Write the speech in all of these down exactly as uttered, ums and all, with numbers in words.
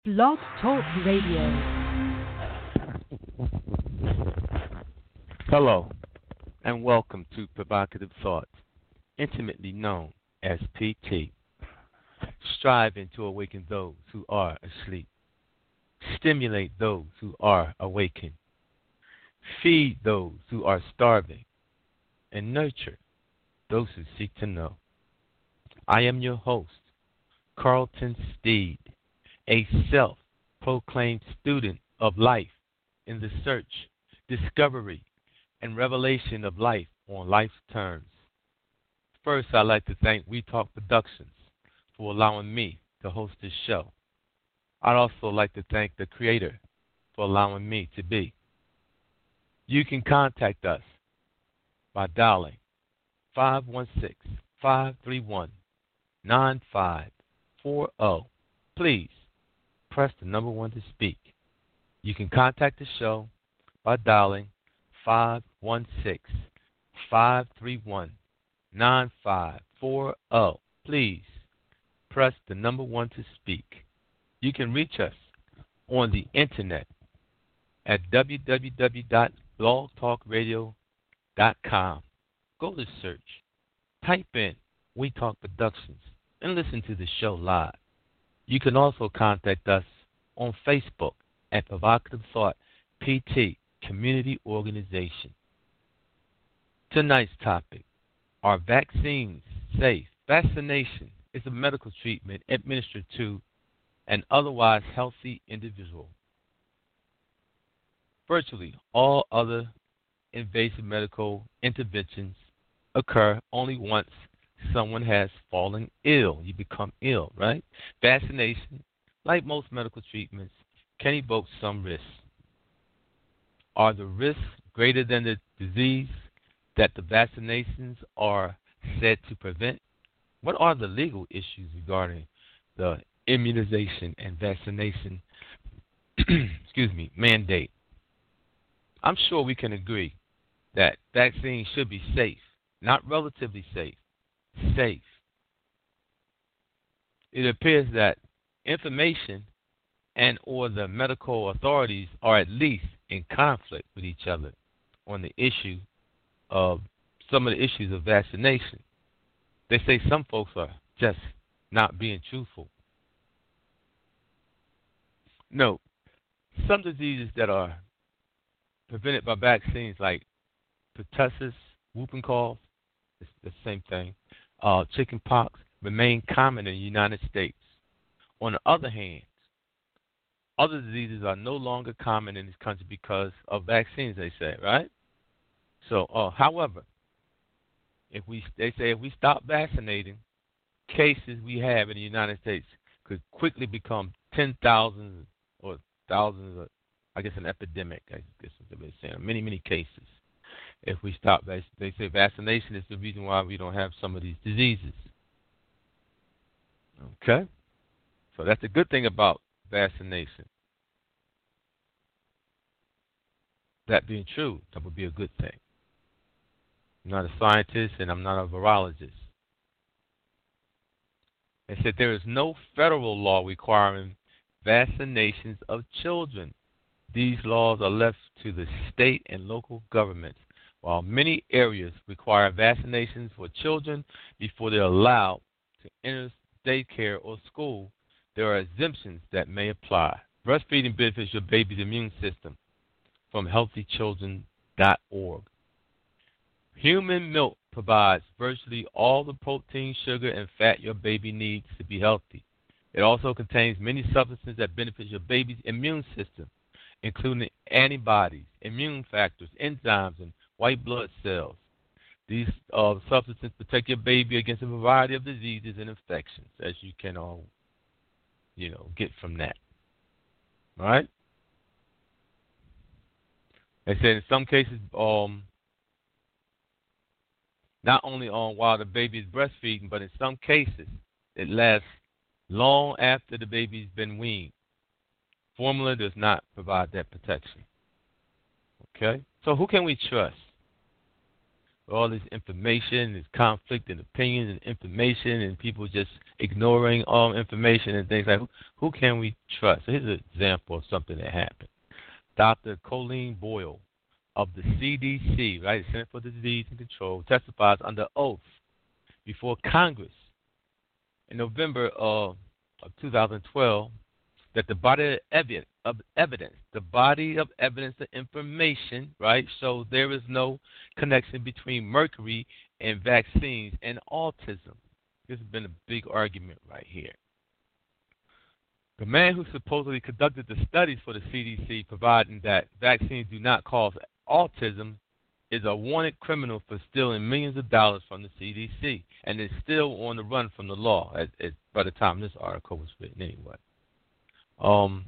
Blog Talk Radio. Hello, and welcome to Provocative Thoughts, intimately known as P T, striving to awaken those who are asleep, stimulate those who are awakened, feed those who are starving, and nurture those who seek to know. I am your host, Carlton Steed, a self-proclaimed student of life in the search, discovery, and revelation of life on life's terms. First, I'd like to thank We Talk Productions for allowing me to host this show. I'd also like to thank the Creator for allowing me to be. You can contact us by dialing five one six, five three one, nine five four zero. Please press the number one to speak. You can contact the show by dialing five one six, five three one, nine five four zero. Please press the number one to speak. You can reach us on the internet at w w w dot blog talk radio dot com. Go to search, type in We Talk Productions, and listen to the show live. You can also contact us on Facebook at Provocative Thought P T Community Organization. Tonight's topic: are vaccines safe? Vaccination is a medical treatment administered to an otherwise healthy individual. Virtually all other invasive medical interventions occur only once someone has fallen ill. You become ill, right? Vaccination, like most medical treatments, can evoke some risks. Are the risks greater than the disease that the vaccinations are said to prevent? What are the legal issues regarding the immunization and vaccination excuse me, mandate? I'm sure we can agree that vaccines should be safe, not relatively safe, safe. It appears that information and or the medical authorities are at least in conflict with each other on the issue of some of the issues of vaccination. They say some folks are just not being truthful. No, some diseases that are prevented by vaccines, like pertussis, whooping cough, it's the same thing, uh, chicken pox, remain common in the United States. On the other hand, other diseases are no longer common in this country because of vaccines, they say, right? So, uh, however, if we, they say if we stop vaccinating, cases we have in the United States could quickly become ten thousand or thousands of, I guess, an epidemic, I guess is what they're saying, many, many cases. If we stop, they say vaccination is the reason why we don't have some of these diseases. Okay? So that's a good thing about vaccination. That being true, that would be a good thing. I'm not a scientist and I'm not a virologist. They said there is no federal law requiring vaccinations of children. These laws are left to the state and local governments. While many areas require vaccinations for children before they're allowed to enter daycare or school, there are exemptions that may apply. Breastfeeding benefits your baby's immune system from healthy children dot org. Human milk provides virtually all the protein, sugar, and fat your baby needs to be healthy. It also contains many substances that benefit your baby's immune system, including antibodies, immune factors, enzymes, and white blood cells. These uh, substances protect your baby against a variety of diseases and infections, as you can all, you know, get from that. All right? They said in some cases, um, not only on while the baby is breastfeeding, but in some cases, it lasts long after the baby's been weaned. Formula does not provide that protection. Okay? So who can we trust? All this information, this conflict and opinions and information, and people just ignoring all information and things like, who, who can we trust? So here's an example of something that happened. Doctor Colleen Boyle of the C D C, right, Center for Disease and Control, testifies under oath before Congress in November of, of two thousand twelve that the body of evidence, of evidence, the body of evidence of information, right, shows there is no connection between mercury and vaccines and autism. This has been a big argument right here. The man who supposedly conducted the studies for the C D C, providing that vaccines do not cause autism, is a wanted criminal for stealing millions of dollars from the C D C, and is still on the run from the law at, at, by the time this article was written anyway. Um,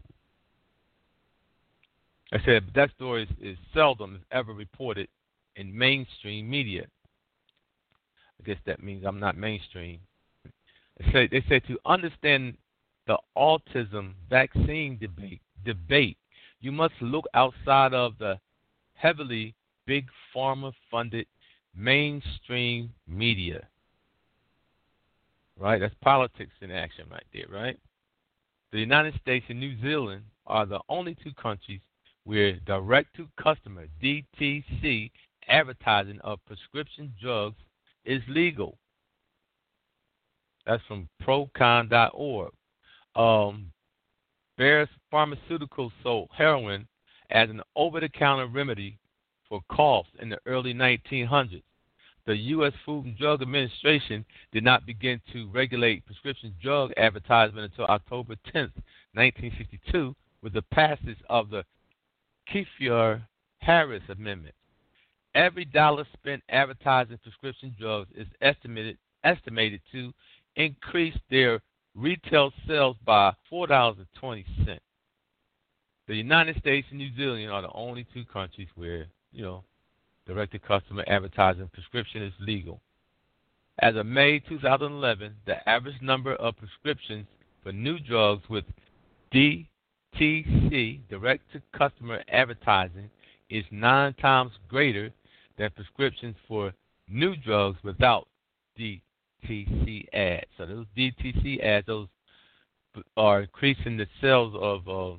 I said that story is, is seldom, if ever, reported in mainstream media. I guess that means I'm not mainstream. They say, they say to understand the autism vaccine debate, debate, you must look outside of the heavily big pharma-funded mainstream media. Right? That's politics in action right there, right? The United States and New Zealand are the only two countries where direct-to-customer, D T C, advertising of prescription drugs is legal. That's from procon dot org. Um, Bayer Pharmaceuticals sold heroin as an over-the-counter remedy for coughs in the early nineteen hundreds. The U S Food and Drug Administration did not begin to regulate prescription drug advertisement until October tenth, nineteen sixty-two, with the passage of the Kefauver-Harris Amendment. Every dollar spent advertising prescription drugs is estimated estimated to increase their retail sales by four dollars and twenty cents. The United States and New Zealand are the only two countries where, you know, direct-to-customer advertising prescription is legal. As of May two thousand eleven, the average number of prescriptions for new drugs with D T C, direct-to-customer advertising, is nine times greater than prescriptions for new drugs without D T C ads. So those D T C ads, those are increasing the sales of uh,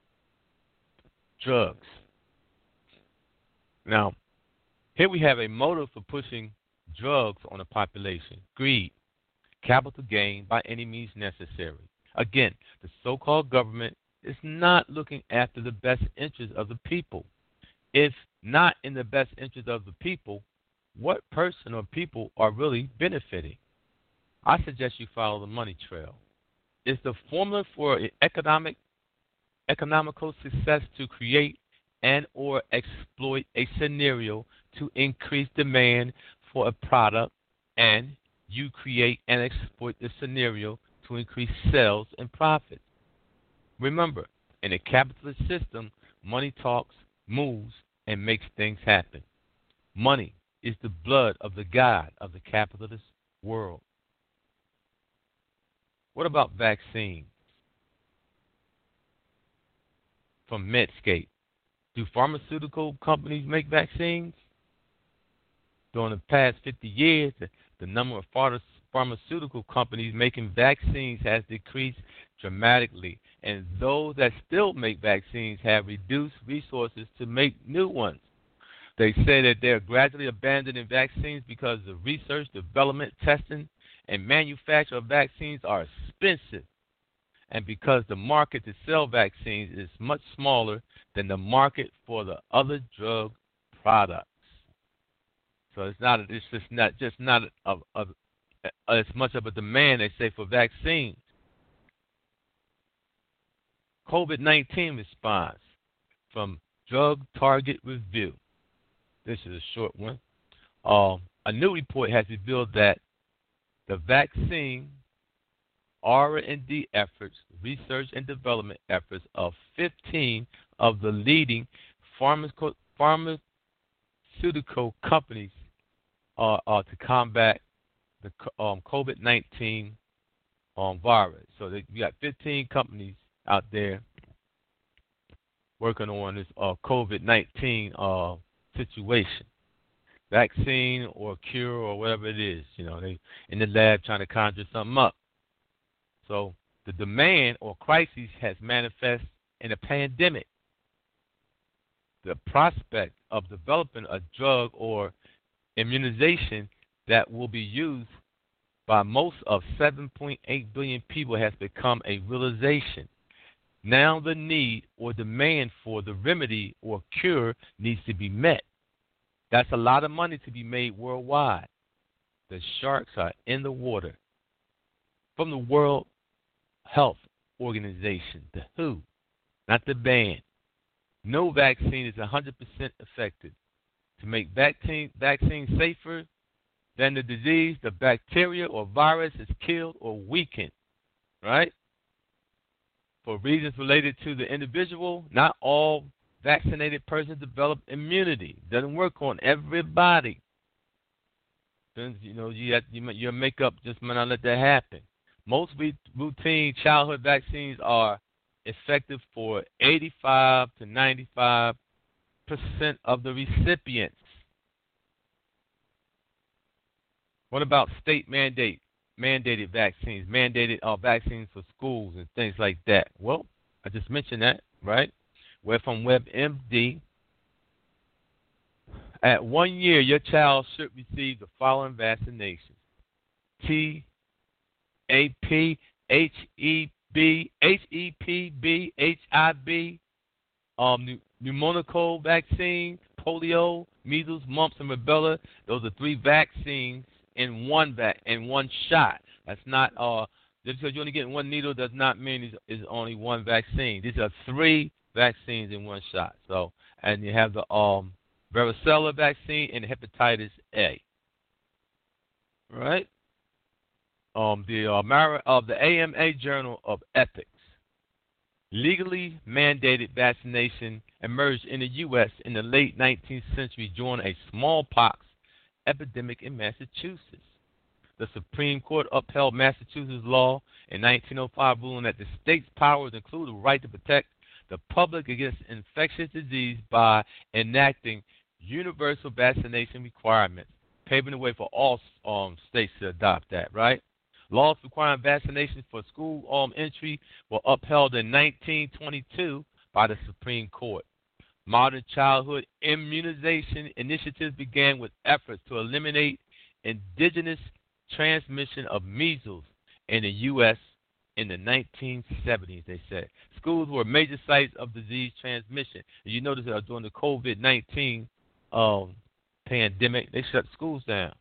drugs. Now, here we have a motive for pushing drugs on the population: greed, capital gain by any means necessary. Again, the so-called government is not looking after the best interest of the people. If not in the best interest of the people, what person or people are really benefiting? I suggest you follow the money trail. It's the formula for economic, economical success to create and or exploit a scenario to increase demand for a product, and you create and exploit the scenario to increase sales and profits. Remember, in a capitalist system, money talks, moves, and makes things happen. Money is the blood of the god of the capitalist world. What about vaccines? From Medscape. Do pharmaceutical companies make vaccines? During the past fifty years, the, the number of phar- pharmaceutical companies making vaccines has decreased dramatically, and those that still make vaccines have reduced resources to make new ones. They say that they're gradually abandoning vaccines because the research, development, testing, and manufacture of vaccines are expensive, and because the market to sell vaccines is much smaller than the market for the other drug products. So it's not. It's just not just not a, a, a, as much of a demand, they say, for vaccines. COVID nineteen response from Drug Target Review. This is a short one. Um, a new report has revealed that the vaccine R and D efforts, research and development efforts of fifteen of the leading pharmaceutical, pharmaceutical companies are, are to combat the um, COVID nineteen um, virus. So they, you got fifteen companies out there working on this uh, COVID nineteen uh, situation. vaccine or cure or whatever it is. You know, they in the lab trying to conjure something up. So the demand or crisis has manifested in a pandemic. The prospect of developing a drug or immunization that will be used by most of seven point eight billion people has become a realization. Now the need or demand for the remedy or cure needs to be met. That's a lot of money to be made worldwide. The sharks are in the water. From the World Health Organization, the W H O, not the band. No vaccine is one hundred percent effective. To make vaccine, vaccine safer than the disease, the bacteria or virus is killed or weakened, right? For reasons related to the individual, not all vaccinated persons develop immunity. Doesn't work on everybody. Then, you know, you have, you, your makeup just might not let that happen. Most routine childhood vaccines are effective for eighty-five to ninety-five percent of the recipients. What about state mandate, mandated vaccines, mandated uh, vaccines for schools and things like that? Well, I just mentioned that, right? We're from WebMD. At one year, your child should receive the following vaccinations: T, A P, H E B, H E P B, H I V, um, pneumococcal vaccine, polio, measles, mumps, and rubella. Those are three vaccines in one vac in one shot. That's not uh just because you only get one needle does not mean it's, it's only one vaccine. These are three vaccines in one shot. So, and you have the um varicella vaccine and hepatitis A. Right? Um, the uh, Mara, uh, the A M A Journal of Ethics. Legally mandated vaccination emerged in the U S in the late nineteenth century during a smallpox epidemic in Massachusetts. The Supreme Court upheld Massachusetts law in nineteen oh five, ruling that the state's powers include the right to protect the public against infectious disease by enacting universal vaccination requirements, paving the way for all um, states to adopt that, right? Laws requiring vaccinations for school um, entry were upheld in nineteen twenty-two by the Supreme Court. Modern childhood immunization initiatives began with efforts to eliminate indigenous transmission of measles in the U S in the nineteen seventies, they said. Schools were major sites of disease transmission. You notice that during the COVID nineteen um, pandemic, they shut schools down.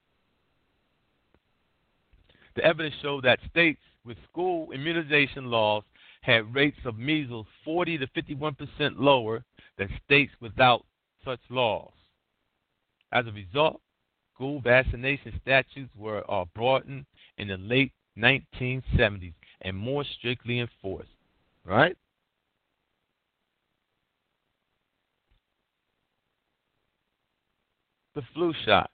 The evidence showed that states with school immunization laws had rates of measles forty to fifty-one percent lower than states without such laws. As a result, school vaccination statutes were uh, broadened in the late nineteen seventies and more strictly enforced. Right? The flu shot.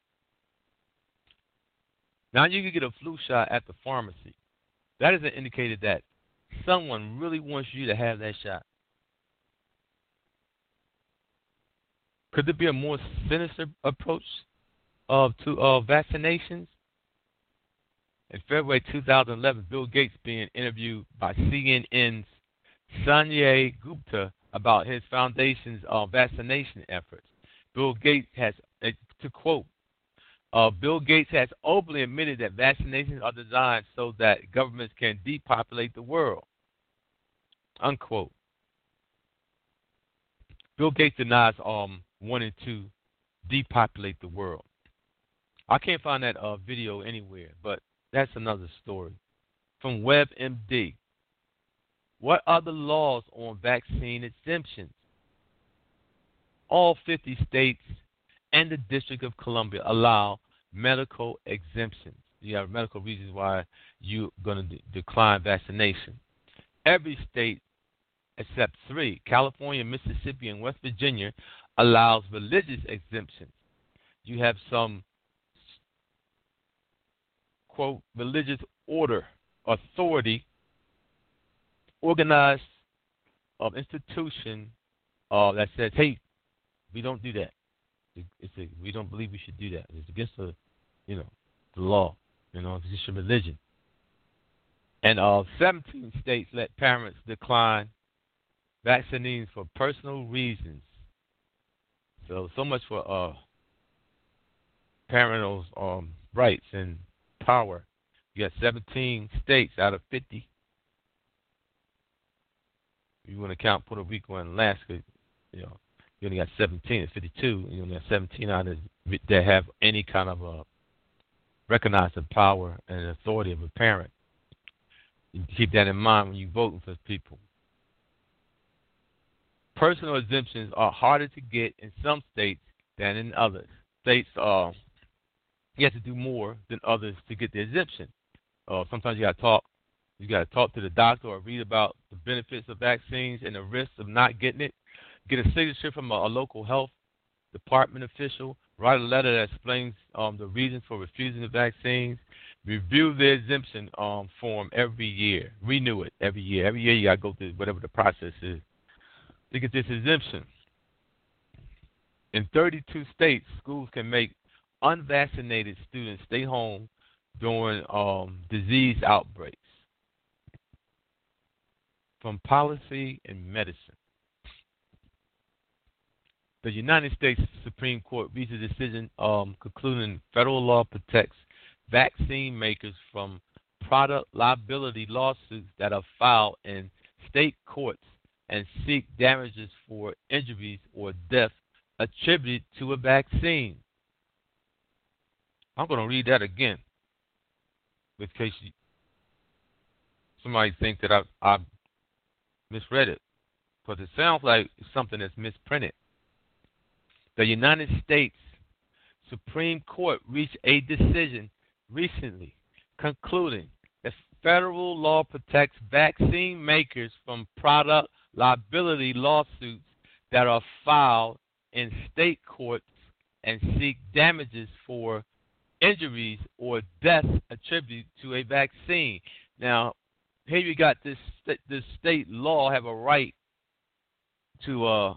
Now you can get a flu shot at the pharmacy. That is an indicator that someone really wants you to have that shot. Could there be a more sinister approach of to uh, vaccinations? In February two thousand eleven, Bill Gates being interviewed by C N N's Sanjay Gupta about his foundation's uh, vaccination efforts. Bill Gates has, uh, to quote, uh, Bill Gates has openly admitted that vaccinations are designed so that governments can depopulate the world, unquote. Bill Gates denies um, wanting to depopulate the world. I can't find that uh, video anywhere, but that's another story. From WebMD. What are the laws on vaccine exemptions? All fifty states and the District of Columbia allow medical exemptions. You have medical reasons why you're going to de- decline vaccination. Every state except three, California, Mississippi, and West Virginia, allows religious exemptions. You have some, quote, religious order, authority, organized of institution uh, that says, hey, we don't do that. It's a, we don't believe we should do that. It's against the, you know, the law. You know, it's just a religion. And uh, seventeen states let parents decline vaccines for personal reasons. So, so much for uh, parental um, rights and power. You got seventeen states out of fifty. You want to count Puerto Rico and Alaska, you know, you only got seventeen. It's fifty-two. You only got seventeen out of that have any kind of a recognized the power and authority of a parent. You keep that in mind when you're voting for people. Personal exemptions are harder to get in some states than in others. States, uh, you have to do more than others to get the exemption. Uh, sometimes you got to talk. You got to talk to the doctor or read about the benefits of vaccines and the risks of not getting it. Get a signature from a, a local health department official. Write a letter that explains um, the reasons for refusing the vaccines. Review the exemption um, form every year. Renew it every year. Every year you got to go through whatever the process is to get this exemption. In thirty-two states, schools can make unvaccinated students stay home during um, disease outbreaks. From policy and medicine. The United States Supreme Court reached a decision um, concluding federal law protects vaccine makers from product liability lawsuits that are filed in state courts and seek damages for injuries or death attributed to a vaccine. I'm going to read that again, in case you, somebody thinks that I, I misread it, because it sounds like it's something that's misprinted. The United States Supreme Court reached a decision recently concluding that federal law protects vaccine makers from product liability lawsuits that are filed in state courts and seek damages for injuries or death attributed to a vaccine. Now, here you got this this state law have a right to uh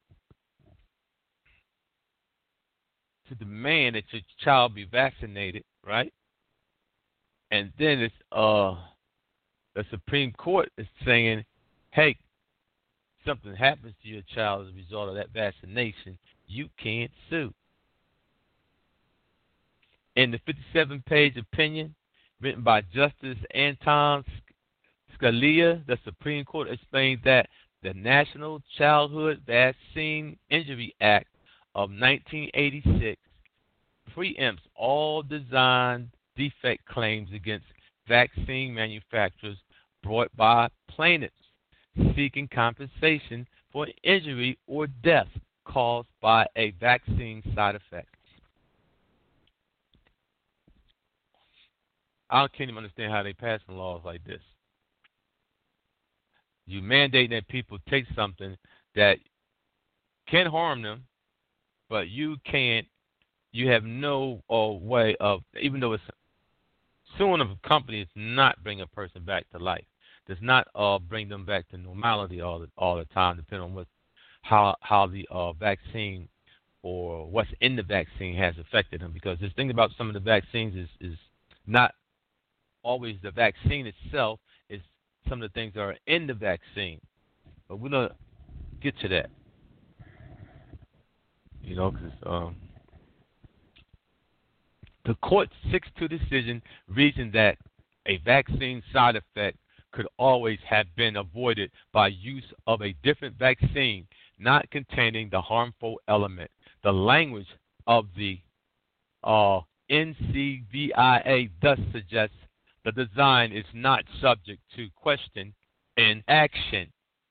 to demand that your child be vaccinated, right? And then it's uh the Supreme Court is saying, hey, something happens to your child as a result of that vaccination, you can't sue. In the fifty-seven page opinion written by Justice Anton Scalia, the Supreme Court explained that the National Childhood Vaccine Injury Act of nineteen eighty-six preempts all design defect claims against vaccine manufacturers brought by plaintiffs seeking compensation for injury or death caused by a vaccine side effect. I can't even understand how they pass laws like this. You mandate that people take something that can harm them, but you can't, you have no uh, way of, even though it's suing of a company does not bring a person back to life, does not uh, bring them back to normality all the, all the time, depending on what, how, how the uh, vaccine or what's in the vaccine has affected them. Because this thing about some of the vaccines is, is not always the vaccine itself, it's some of the things that are in the vaccine. But we're going to get to that. You know, because um, the court's six two decision reasoned that a vaccine side effect could always have been avoided by use of a different vaccine not containing the harmful element. The language of the uh, N C V I A thus suggests the design is not subject to question in action.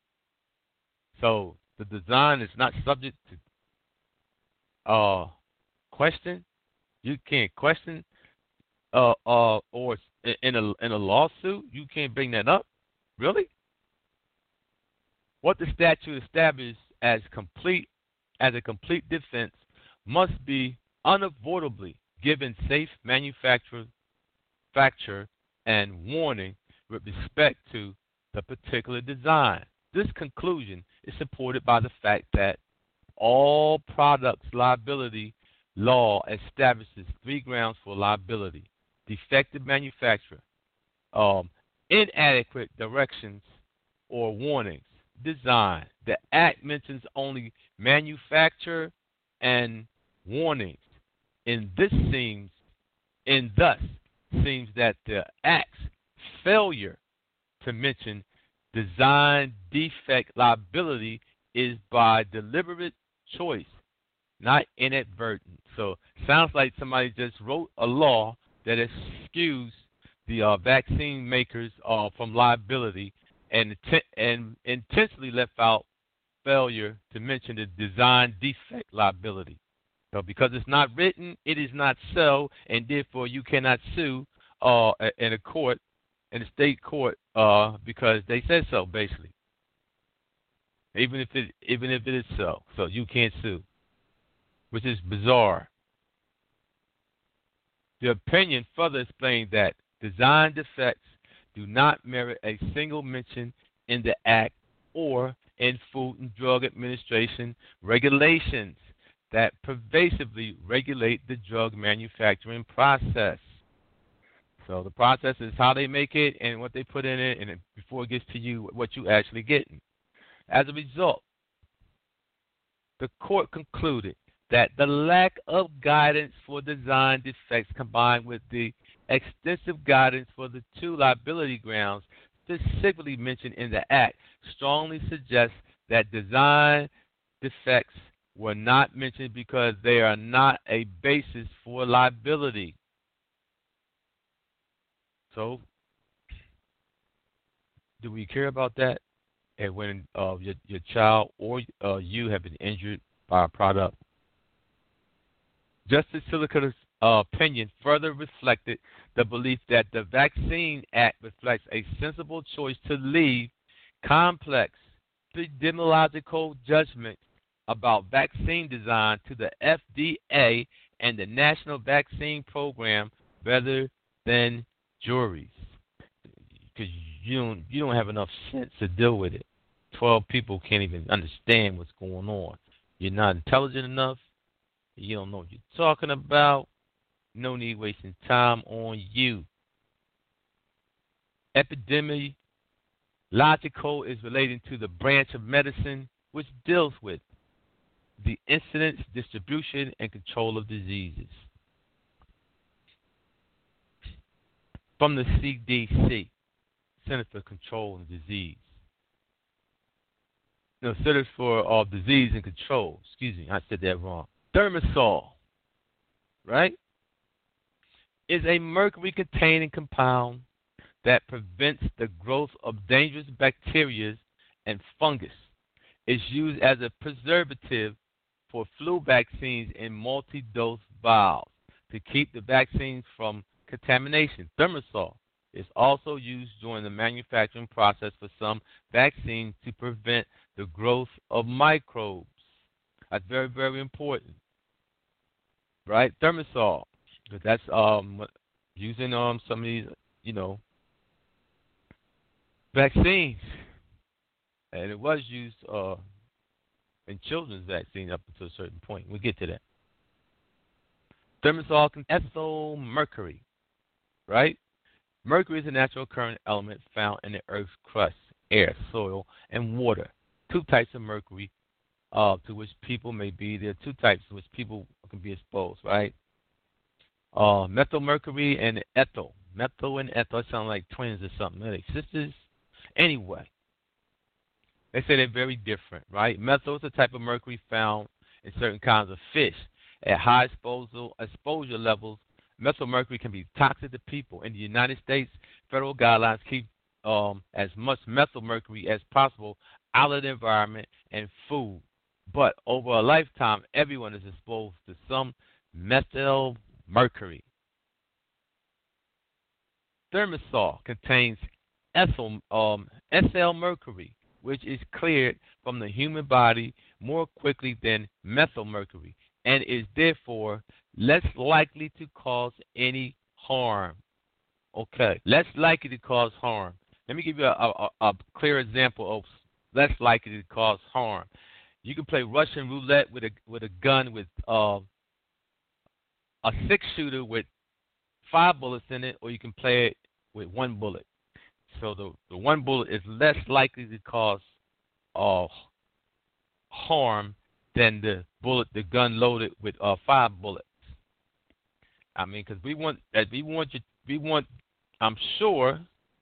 So the design is not subject to Uh, question? You can't question, uh, uh, or in a in a lawsuit, you can't bring that up. Really? What the statute established as complete as a complete defense must be unavoidably given safe manufacture, facture, and warning with respect to the particular design. This conclusion is supported by the fact that all products liability law establishes three grounds for liability: defective manufacture, um, inadequate directions or warnings, design. The Act mentions only manufacture and warnings. And this seems, and thus seems that the Act's failure to mention design defect liability is by deliberate choice, not inadvertent. So sounds like somebody just wrote a law that excused the uh, vaccine makers uh, from liability and and intentionally left out failure to mention the design defect liability. So because it's not written, it is not so, and therefore you cannot sue uh, in a court, in a state court, uh, because they said so, basically. Even if it even if it is so, so you can't sue, which is bizarre. The opinion further explained that design defects do not merit a single mention in the Act or in Food and Drug Administration regulations that pervasively regulate the drug manufacturing process. So the process is how they make it and what they put in it, and it, before it gets to you, what you actually getting. As a result, the court concluded that the lack of guidance for design defects combined with the extensive guidance for the two liability grounds specifically mentioned in the Act strongly suggests that design defects were not mentioned because they are not a basis for liability. So, do we care about that? And when uh, your, your child or uh, you have been injured by a product? Justice Silica's uh, opinion further reflected the belief that the Vaccine Act reflects a sensible choice to leave complex epidemiological judgment about vaccine design to the F D A and the National Vaccine Program rather than juries, because you don't you don't have enough sense to deal with it. Twelve people can't even understand what's going on. You're not intelligent enough. You don't know what you're talking about. No need wasting time on you. Epidemiological is relating to the branch of medicine which deals with the incidence, distribution, and control of diseases. From the C D C, Center for Control and Disease. No, Center for uh, Disease and Control. Excuse me, I said that wrong. Thimerosal, right, is a mercury-containing compound that prevents the growth of dangerous bacteria and fungus. It's used as a preservative for flu vaccines in multi-dose vials to keep the vaccines from contamination. Thimerosal is also used during the manufacturing process for some vaccines to prevent the growth of microbes. That's very, very important, right? Thimerosal, because that's um using um some of these, you know, vaccines, and it was used uh in children's vaccine up until a certain point. We'll get to that. Thimerosal contains ethyl mercury, right? Mercury is a natural occurring element found in the Earth's crust, air, soil, and water. Two types of mercury uh, to which people may be. There are two types to which people can be exposed, right? Uh, methylmercury and ethyl. Methyl and ethyl sound like twins or something. Are they sisters? Anyway, they say they're very different, right? Methyl is a type of mercury found in certain kinds of fish. At high exposure, exposure levels, methylmercury can be toxic to people. In the United States, federal guidelines keep um, as much methylmercury as possible out of the environment and food. But over a lifetime, everyone is exposed to some methylmercury. Thimerosal contains ethyl, um, ethyl mercury, which is cleared from the human body more quickly than methylmercury and is therefore less likely to cause any harm. Okay, less likely to cause harm. Let me give you a, a, a clear example of less likely to cause harm. You can play Russian roulette with a with a gun with uh, a six shooter with five bullets in it, or you can play it with one bullet. So the the one bullet is less likely to cause uh, harm than the bullet, the gun loaded with uh, five bullets. I mean, because we want that we want you we want. I'm sure.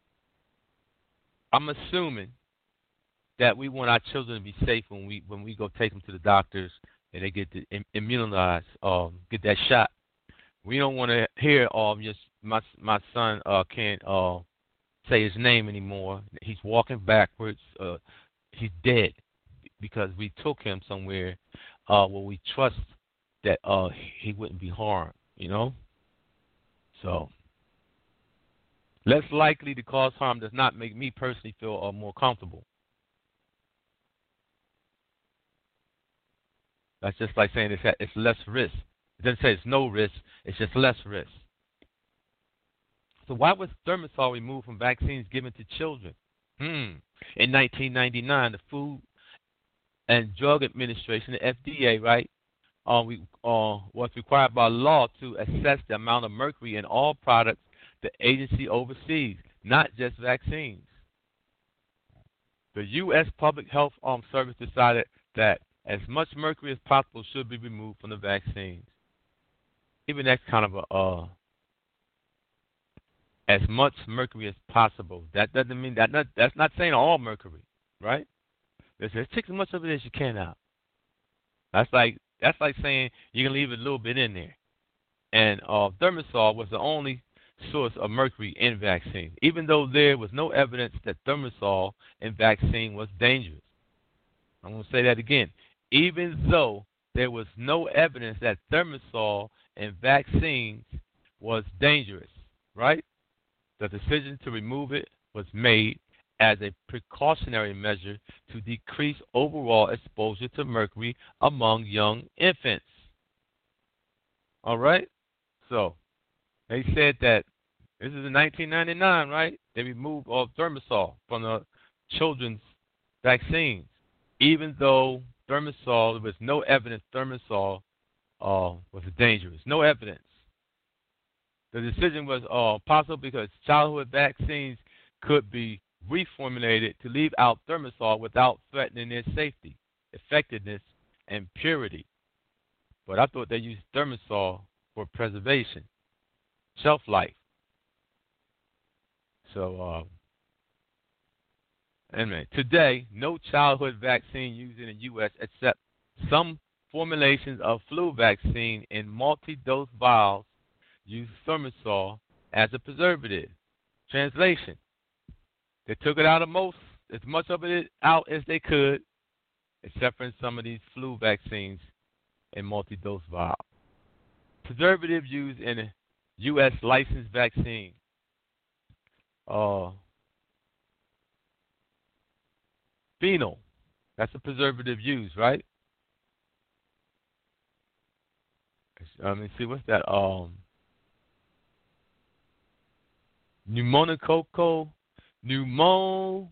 I'm assuming that we want our children to be safe when we when we go take them to the doctors and they get the im- immunized, um, get that shot. We don't want to hear, um, just my my son uh can't uh say his name anymore. He's walking backwards. Uh, he's dead because we took him somewhere uh where we trust that uh he wouldn't be harmed. You know, so. Less likely to cause harm does not make me personally feel uh, more comfortable. That's just like saying it's, it's less risk. It doesn't say it's no risk. It's just less risk. So why was thimerosal removed from vaccines given to children? Hmm. In nineteen ninety-nine, the Food and Drug Administration, the F D A, right, uh, we, uh, was required by law to assess the amount of mercury in all products the agency oversees, not just vaccines. The U S Public Health um, Service decided that as much mercury as possible should be removed from the vaccines. Even that's kind of a uh, as much mercury as possible. That doesn't mean that not, that's not saying all mercury, right? It says take as much of it as you can out. That's like that's like saying you can leave a little bit in there. And uh, thimerosal was the only source of mercury in vaccine, even though there was no evidence that thimerosal in vaccine was dangerous. I'm going to say that again. Even though there was no evidence that thimerosal in vaccines was dangerous, right? The decision to remove it was made as a precautionary measure to decrease overall exposure to mercury among young infants. All right? So, they said that this is in nineteen ninety-nine, right? They removed all thimerosal from the children's vaccines, even though thimerosal, there was no evidence thimerosal uh, was dangerous. No evidence. The decision was uh, possible because childhood vaccines could be reformulated to leave out thimerosal without threatening their safety, effectiveness, and purity. But I thought they used thimerosal for preservation, shelf life. So, uh, anyway, today, no childhood vaccine used in the U S except some formulations of flu vaccine in multi-dose vials use thimerosal as a preservative. Translation: they took it out of most, as much of it out as they could, except for in some of these flu vaccines in multi-dose vials. Preservative used in a U S licensed vaccine. Uh, phenol, that's a preservative used, right? Let me see, what's that? Um, pneumococcal, pneumococcal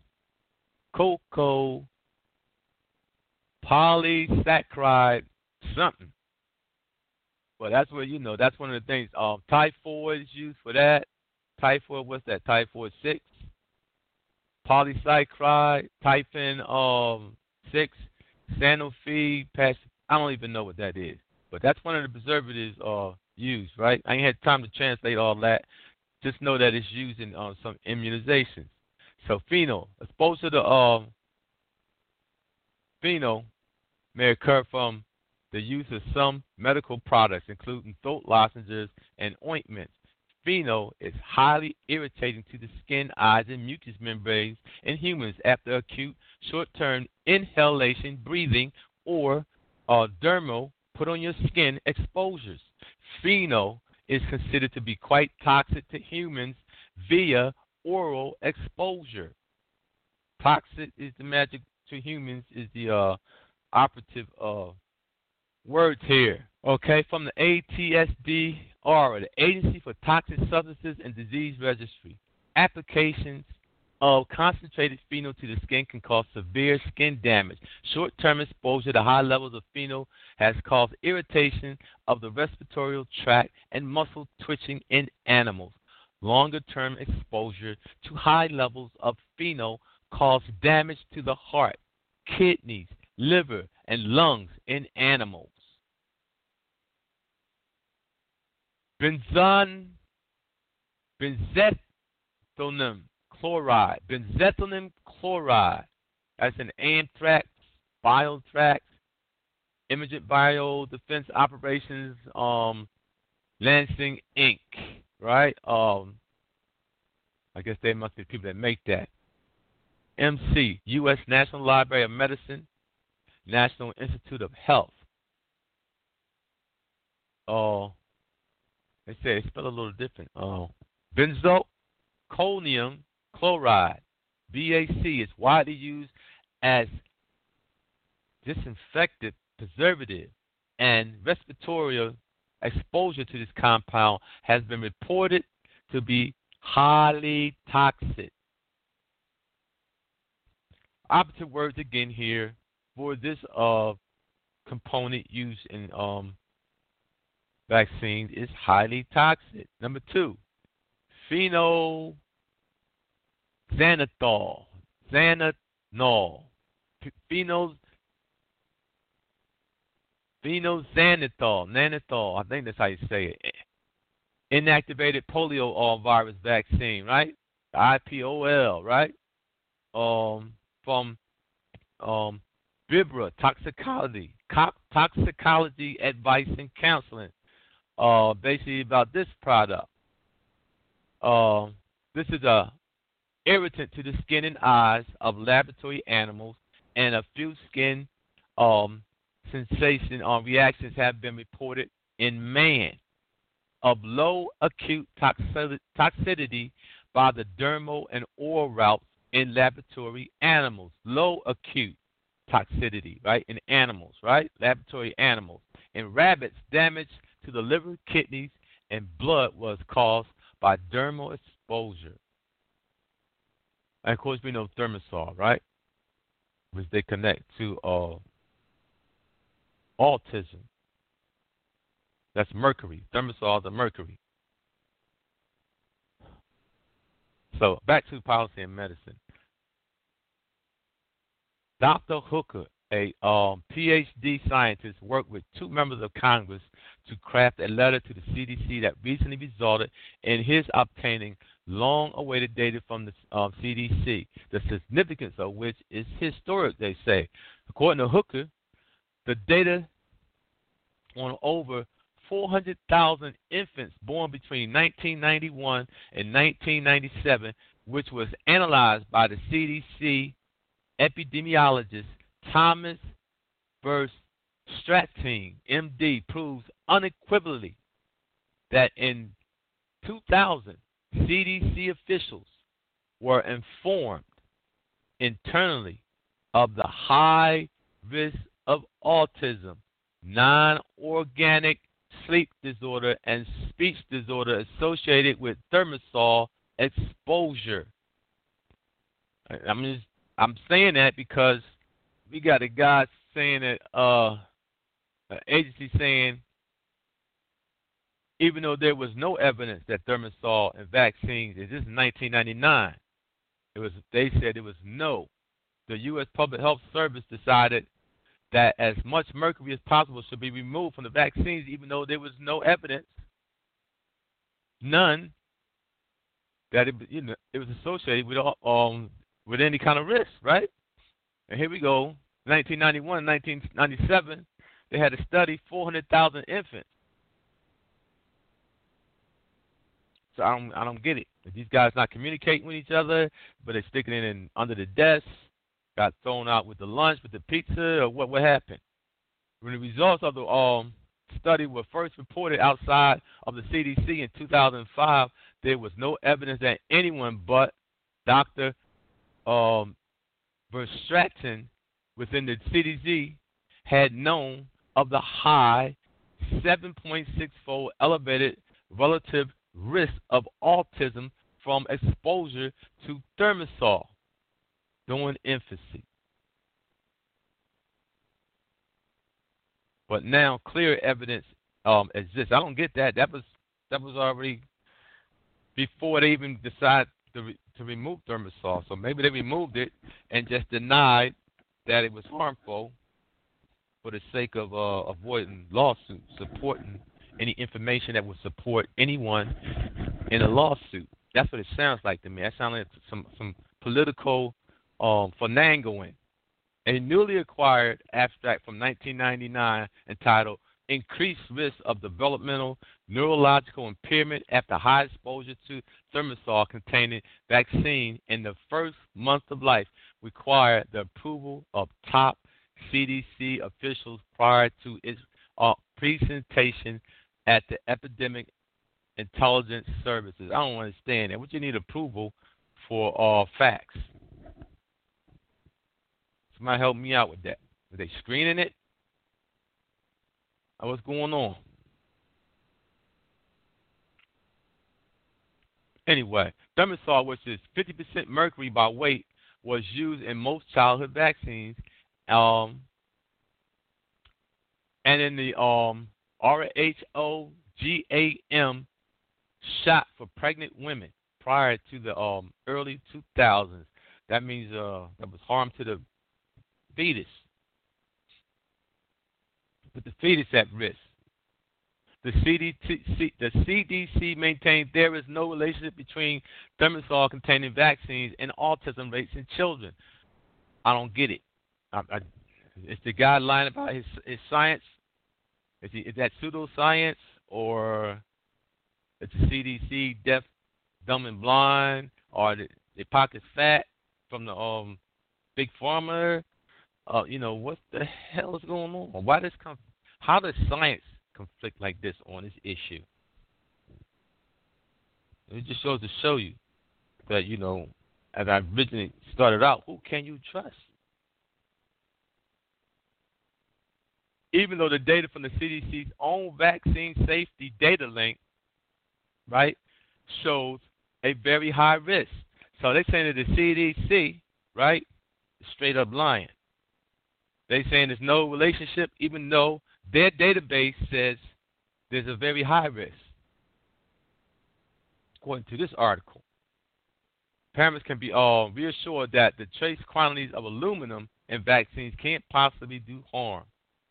polysaccharide something. Well, that's what you know. That's one of the things. Um, typhoid is used for that. Typhoid, what's that? Typhoid six. Polysaccharide, typhon um six, Sanofi, Pas. I don't even know what that is, but that's one of the preservatives uh used, right? I ain't had time to translate all that. Just know that it's used in uh, some immunizations. So phenol, exposure to um phenol may occur from the use of some medical products, including throat lozenges and ointments. Phenol is highly irritating to the skin, eyes, and mucous membranes in humans after acute short-term inhalation, breathing, or uh, dermal, put on your skin exposures. Phenol is considered to be quite toxic to humans via oral exposure. Toxic is the magic to humans is the uh, operative uh, words here. Okay, from the A T S D R, the Agency for Toxic Substances and Disease Registry. Applications of concentrated phenol to the skin can cause severe skin damage. Short-term exposure to high levels of phenol has caused irritation of the respiratory tract and muscle twitching in animals. Longer-term exposure to high levels of phenol cause damage to the heart, kidneys, liver, and lungs in animals. Benzon, benzethonim chloride, benzethonim chloride, that's an anthrax, biotrax, Imaging Bio Defense Operations, um, Lansing Incorporated, right? Um, I guess they must be people that make that. M C, U S National Library of Medicine, National Institute of Health. Oh, uh, they say they spell a little different. Oh, uh, benzalkonium chloride, B A C, is widely used as disinfectant, preservative, and respiratory exposure to this compound has been reported to be highly toxic. Opposite words again here for this uh, component used in um, vaccines is highly toxic. Number two, phenolxanthol, xanthanol, phenol, phenolxanthol, nanithol, I think that's how you say it. Inactivated polio uh, virus vaccine, right? I P O L, right? Um, from um, Vibra Toxicology, Co- Toxicology Advice and Counseling, uh, basically about this product. Uh, this is a irritant to the skin and eyes of laboratory animals, and a few skin um, sensation or reactions have been reported in man. Of low acute toxicity by the dermal and oral routes in laboratory animals. Low acute toxicity, right, in animals, right, laboratory animals. In rabbits, damage to the liver, kidneys, and blood was caused by dermal exposure. And of course, we know thimerosal, right, which they connect to uh, autism. That's mercury. Thimerosal, the mercury. So back to policy and medicine. Doctor Hooker, a um, P H D scientist, worked with two members of Congress to craft a letter to the C D C that recently resulted in his obtaining long-awaited data from the um, C D C, the significance of which is historic, they say. According to Hooker, the data on over four hundred thousand infants born between nineteen ninety-one and nineteen ninety-seven, which was analyzed by the C D C epidemiologist Thomas Verstraeten, M D, proves unequivocally that in two thousand, C D C officials were informed internally of the high risk of autism, non-organic sleep disorder, and speech disorder associated with thimerosal exposure. I'm just, I'm saying that because we got a guy saying that uh, an agency saying even though there was no evidence that thimerosal in vaccines, this is nineteen ninety-nine, it was they said it was no. The U S Public Health Service decided that as much mercury as possible should be removed from the vaccines, even though there was no evidence, none, that it, you know, it was associated with um with any kind of risk, right? And here we go, nineteen ninety-one, nineteen ninety-seven, they had a study, four hundred thousand infants. So I don't, I don't get it. If these guys not communicating with each other, but they're sticking it in under the desk, got thrown out with the lunch, with the pizza, or what, what happened? When the results of the um, study were first reported outside of the C D C in two thousand five, there was no evidence that anyone but Doctor Um, Verstraeten within the C D C had known of the high seven point six fold elevated relative risk of autism from exposure to thimerosal during infancy. But now clear evidence um, exists. I don't get that. That was that was already before they even decided to, re- to remove thimerosal. So maybe they removed it and just denied that it was harmful for the sake of uh, avoiding lawsuits, supporting any information that would support anyone in a lawsuit. That's what it sounds like to me. That sounds like some some political um, finagling. A newly acquired abstract from nineteen ninety-nine entitled Increased Risk of Developmental Neurological Impairment After High Exposure to Thimerosal Containing Vaccine in the First Month of Life required the approval of top C D C officials prior to its uh, presentation at the Epidemic Intelligence Services. I don't understand that. What you need approval for uh, facts? Somebody help me out with that. Are they screening it? Or what's going on? Anyway, thimerosal, which is fifty percent mercury by weight, was used in most childhood vaccines, um, and in the um, R H O G A M shot for pregnant women prior to the um, early two thousands. That means uh, that was harm to the fetus. Put the fetus at risk. The C D C, the C D C maintained there is no relationship between thimerosal-containing vaccines and autism rates in children. I don't get it. I, I, is the guy lying about his, his science? Is, he, is that pseudoscience, or is the C D C deaf, dumb, and blind, or the, the pockets fat from the um big pharma? Uh, you know, what the hell is going on? Why does come? How does science conflict like this on this issue? It just goes to show you that, you know, as I originally started out, who can you trust? Even though the data from the C D C's own vaccine safety data link, right, shows a very high risk. So they're saying that the C D C, right, is straight up lying. They're saying there's no relationship, even though their database says there's a very high risk. According to this article, parents can be uh, reassured that the trace quantities of aluminum in vaccines can't possibly do harm.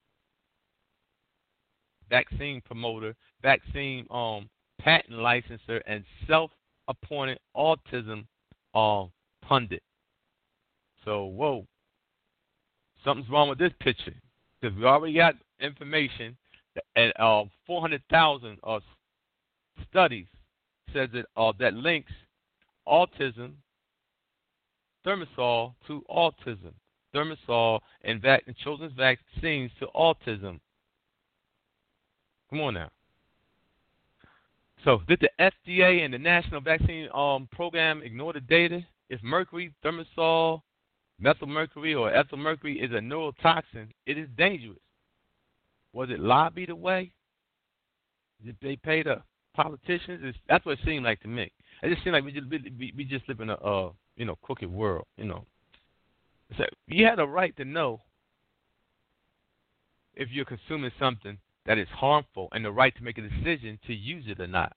Vaccine promoter, vaccine um, patent licenser, and self-appointed autism uh, pundit. So, whoa, something's wrong with this picture, because we already got information that uh, four hundred thousand uh, studies says that uh, that links autism, thimerosal to autism, thimerosal and, vac- and children's vaccines to autism. Come on now. So did the F D A and the National Vaccine um, Program ignore the data? If mercury, thimerosal, methylmercury, or ethylmercury is a neurotoxin, it is dangerous. Was it lobbied away? Did they pay the politicians? It's, that's what it seemed like to me. It just seemed like we just we, we just live in a uh, you know crooked world. You know, so you had a right to know if you're consuming something that is harmful, and the right to make a decision to use it or not.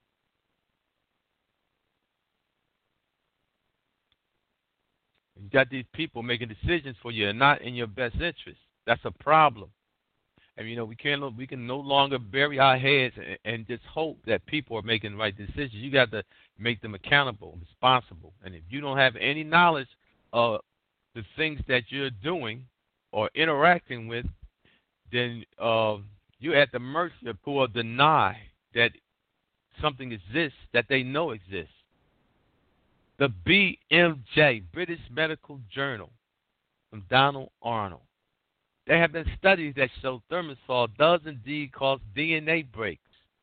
You got these people making decisions for you and not in your best interest. That's a problem. And you know we can't we can no longer bury our heads and, and just hope that people are making the right decisions. You got to make them accountable, responsible. And if you don't have any knowledge of the things that you're doing or interacting with, then uh, you're at the mercy of people who deny that something exists that they know exists. The B M J, British Medical Journal, from Donald Arnold. There have been studies that show thimerosal does indeed cause D N A breaks.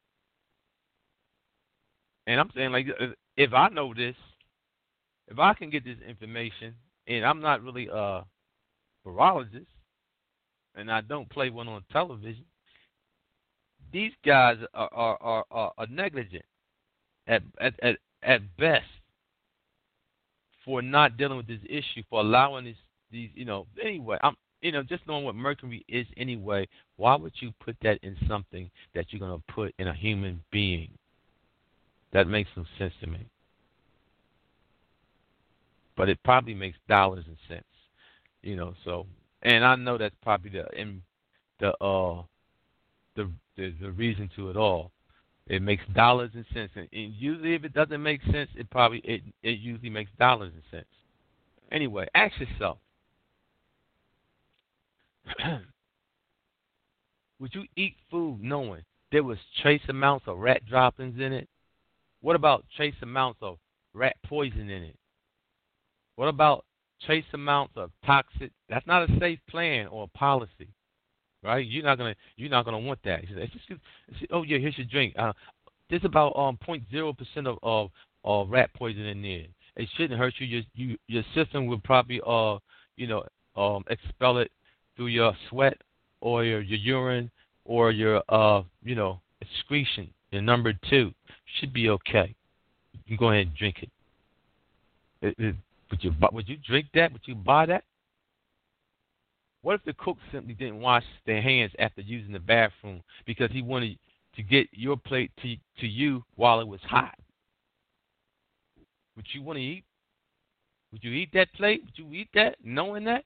And I'm saying, like, if I know this, if I can get this information, and I'm not really a virologist, and I don't play one on television, these guys are are, are, are negligent at, at, at at best for not dealing with this issue, for allowing these, these you know, anyway, I'm, you know, just knowing what mercury is anyway, why would you put that in something that you're going to put in a human being? That makes no sense to me. But it probably makes dollars and cents, you know, so, and I know that's probably the, in the, uh, the, the, the reason to it all. It makes dollars and cents, and usually if it doesn't make sense, it probably it, it usually makes dollars and cents. Anyway, ask yourself: would you eat food knowing there was trace amounts of rat droppings in it? What about trace amounts of rat poison in it? What about trace amounts of toxic? That's not a safe plan or a policy. Right, you're not gonna you're not gonna want that. It's just, it's just, oh yeah, here's your drink. Uh, there's about um point zero percent of of of rat poison in there. It shouldn't hurt you. Your you your system will probably uh you know um expel it through your sweat or your, your urine or your uh you know excretion. Your number two should be okay. You can go ahead and drink it. it, it would you would you drink that? Would you buy that? What if the cook simply didn't wash their hands after using the bathroom because he wanted to get your plate to to you while it was hot? Would you want to eat? Would you eat that plate? Would you eat that knowing that?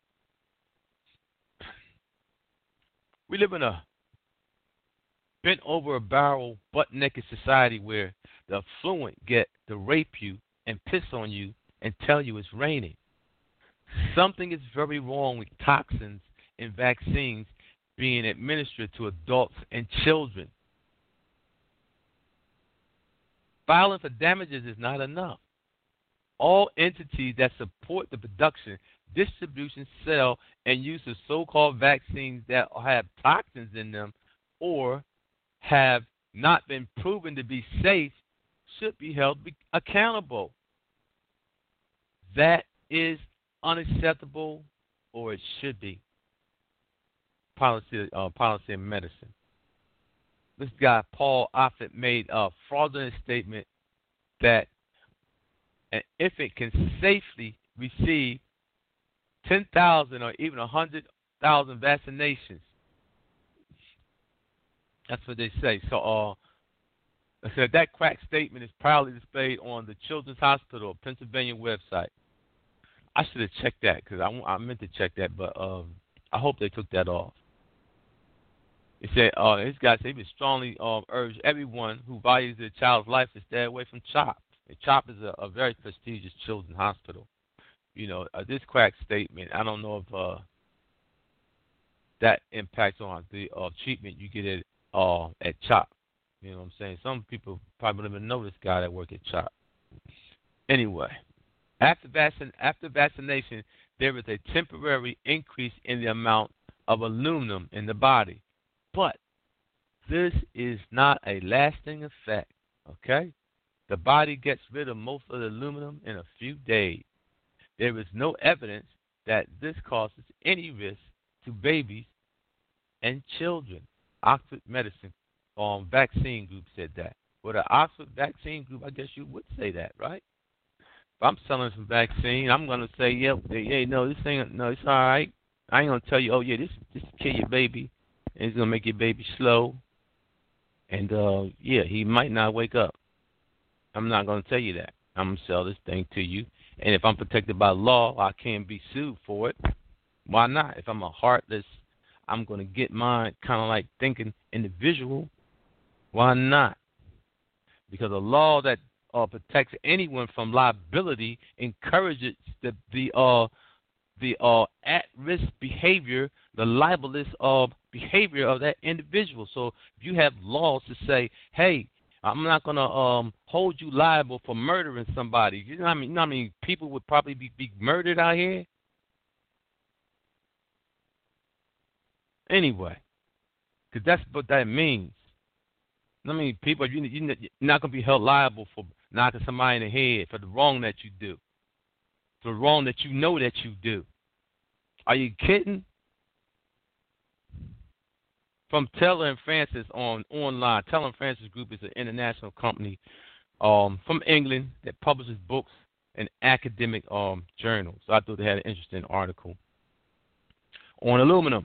We live in a bent over a barrel, butt naked society where the affluent get to rape you and piss on you and tell you it's raining. Something is very wrong with toxins in vaccines being administered to adults and children. Filing for damages is not enough. All entities that support the production, distribution, sale, and use of so-called vaccines that have toxins in them or have not been proven to be safe should be held accountable. That is unacceptable, or it should be. Policy, uh, policy in medicine. This guy, Paul Offit, made a fraudulent statement that an infant can safely receive ten thousand or even one hundred thousand vaccinations. That's what they say. So, uh, I said that crack statement is proudly displayed on the Children's Hospital of Pennsylvania website. I should have checked that because I, I meant to check that, but um, I hope they took that off. It said, uh, this guy said he would strongly um, urge everyone who values their child's life to stay away from CHOP. And CHOP is a, a very prestigious children's hospital. You know, uh, this crack statement, I don't know if uh, that impacts on the uh, treatment you get at, uh, at CHOP. You know what I'm saying? Some people probably don't even know this guy that work at CHOP. Anyway. After, vaccin- after vaccination, there is a temporary increase in the amount of aluminum in the body. But this is not a lasting effect, okay? The body gets rid of most of the aluminum in a few days. There is no evidence that this causes any risk to babies and children. Oxford Medicine um, Vaccine Group said that. Well, the Oxford Vaccine Group, I guess you would say that, right? If I'm selling some vaccine, I'm gonna say, yeah, hey, no, this ain't, no, it's all right. I ain't gonna tell you, oh yeah, this this kill your baby, and it's gonna make your baby slow, and uh, yeah, he might not wake up. I'm not gonna tell you that. I'm gonna sell this thing to you, and if I'm protected by law, I can't be sued for it. Why not? If I'm a heartless, I'm gonna get mine, kind of like thinking individual. Why not? Because a law that Uh, protects anyone from liability, encourages the the uh the uh at-risk behavior, the libelous uh behavior of that individual. So if you have laws to say, hey, I'm not gonna um hold you liable for murdering somebody. You know what I mean? You know what I mean? People would probably be, be murdered out here. Anyway, because that's what that means. I mean, people, you, you're not going to be held liable for knocking somebody in the head for the wrong that you do, for the wrong that you know that you do. Are you kidding? From Taylor and Francis on online. Taylor and Francis Group is an international company um, from England that publishes books in academic um, journals. So I thought they had an interesting article on aluminum.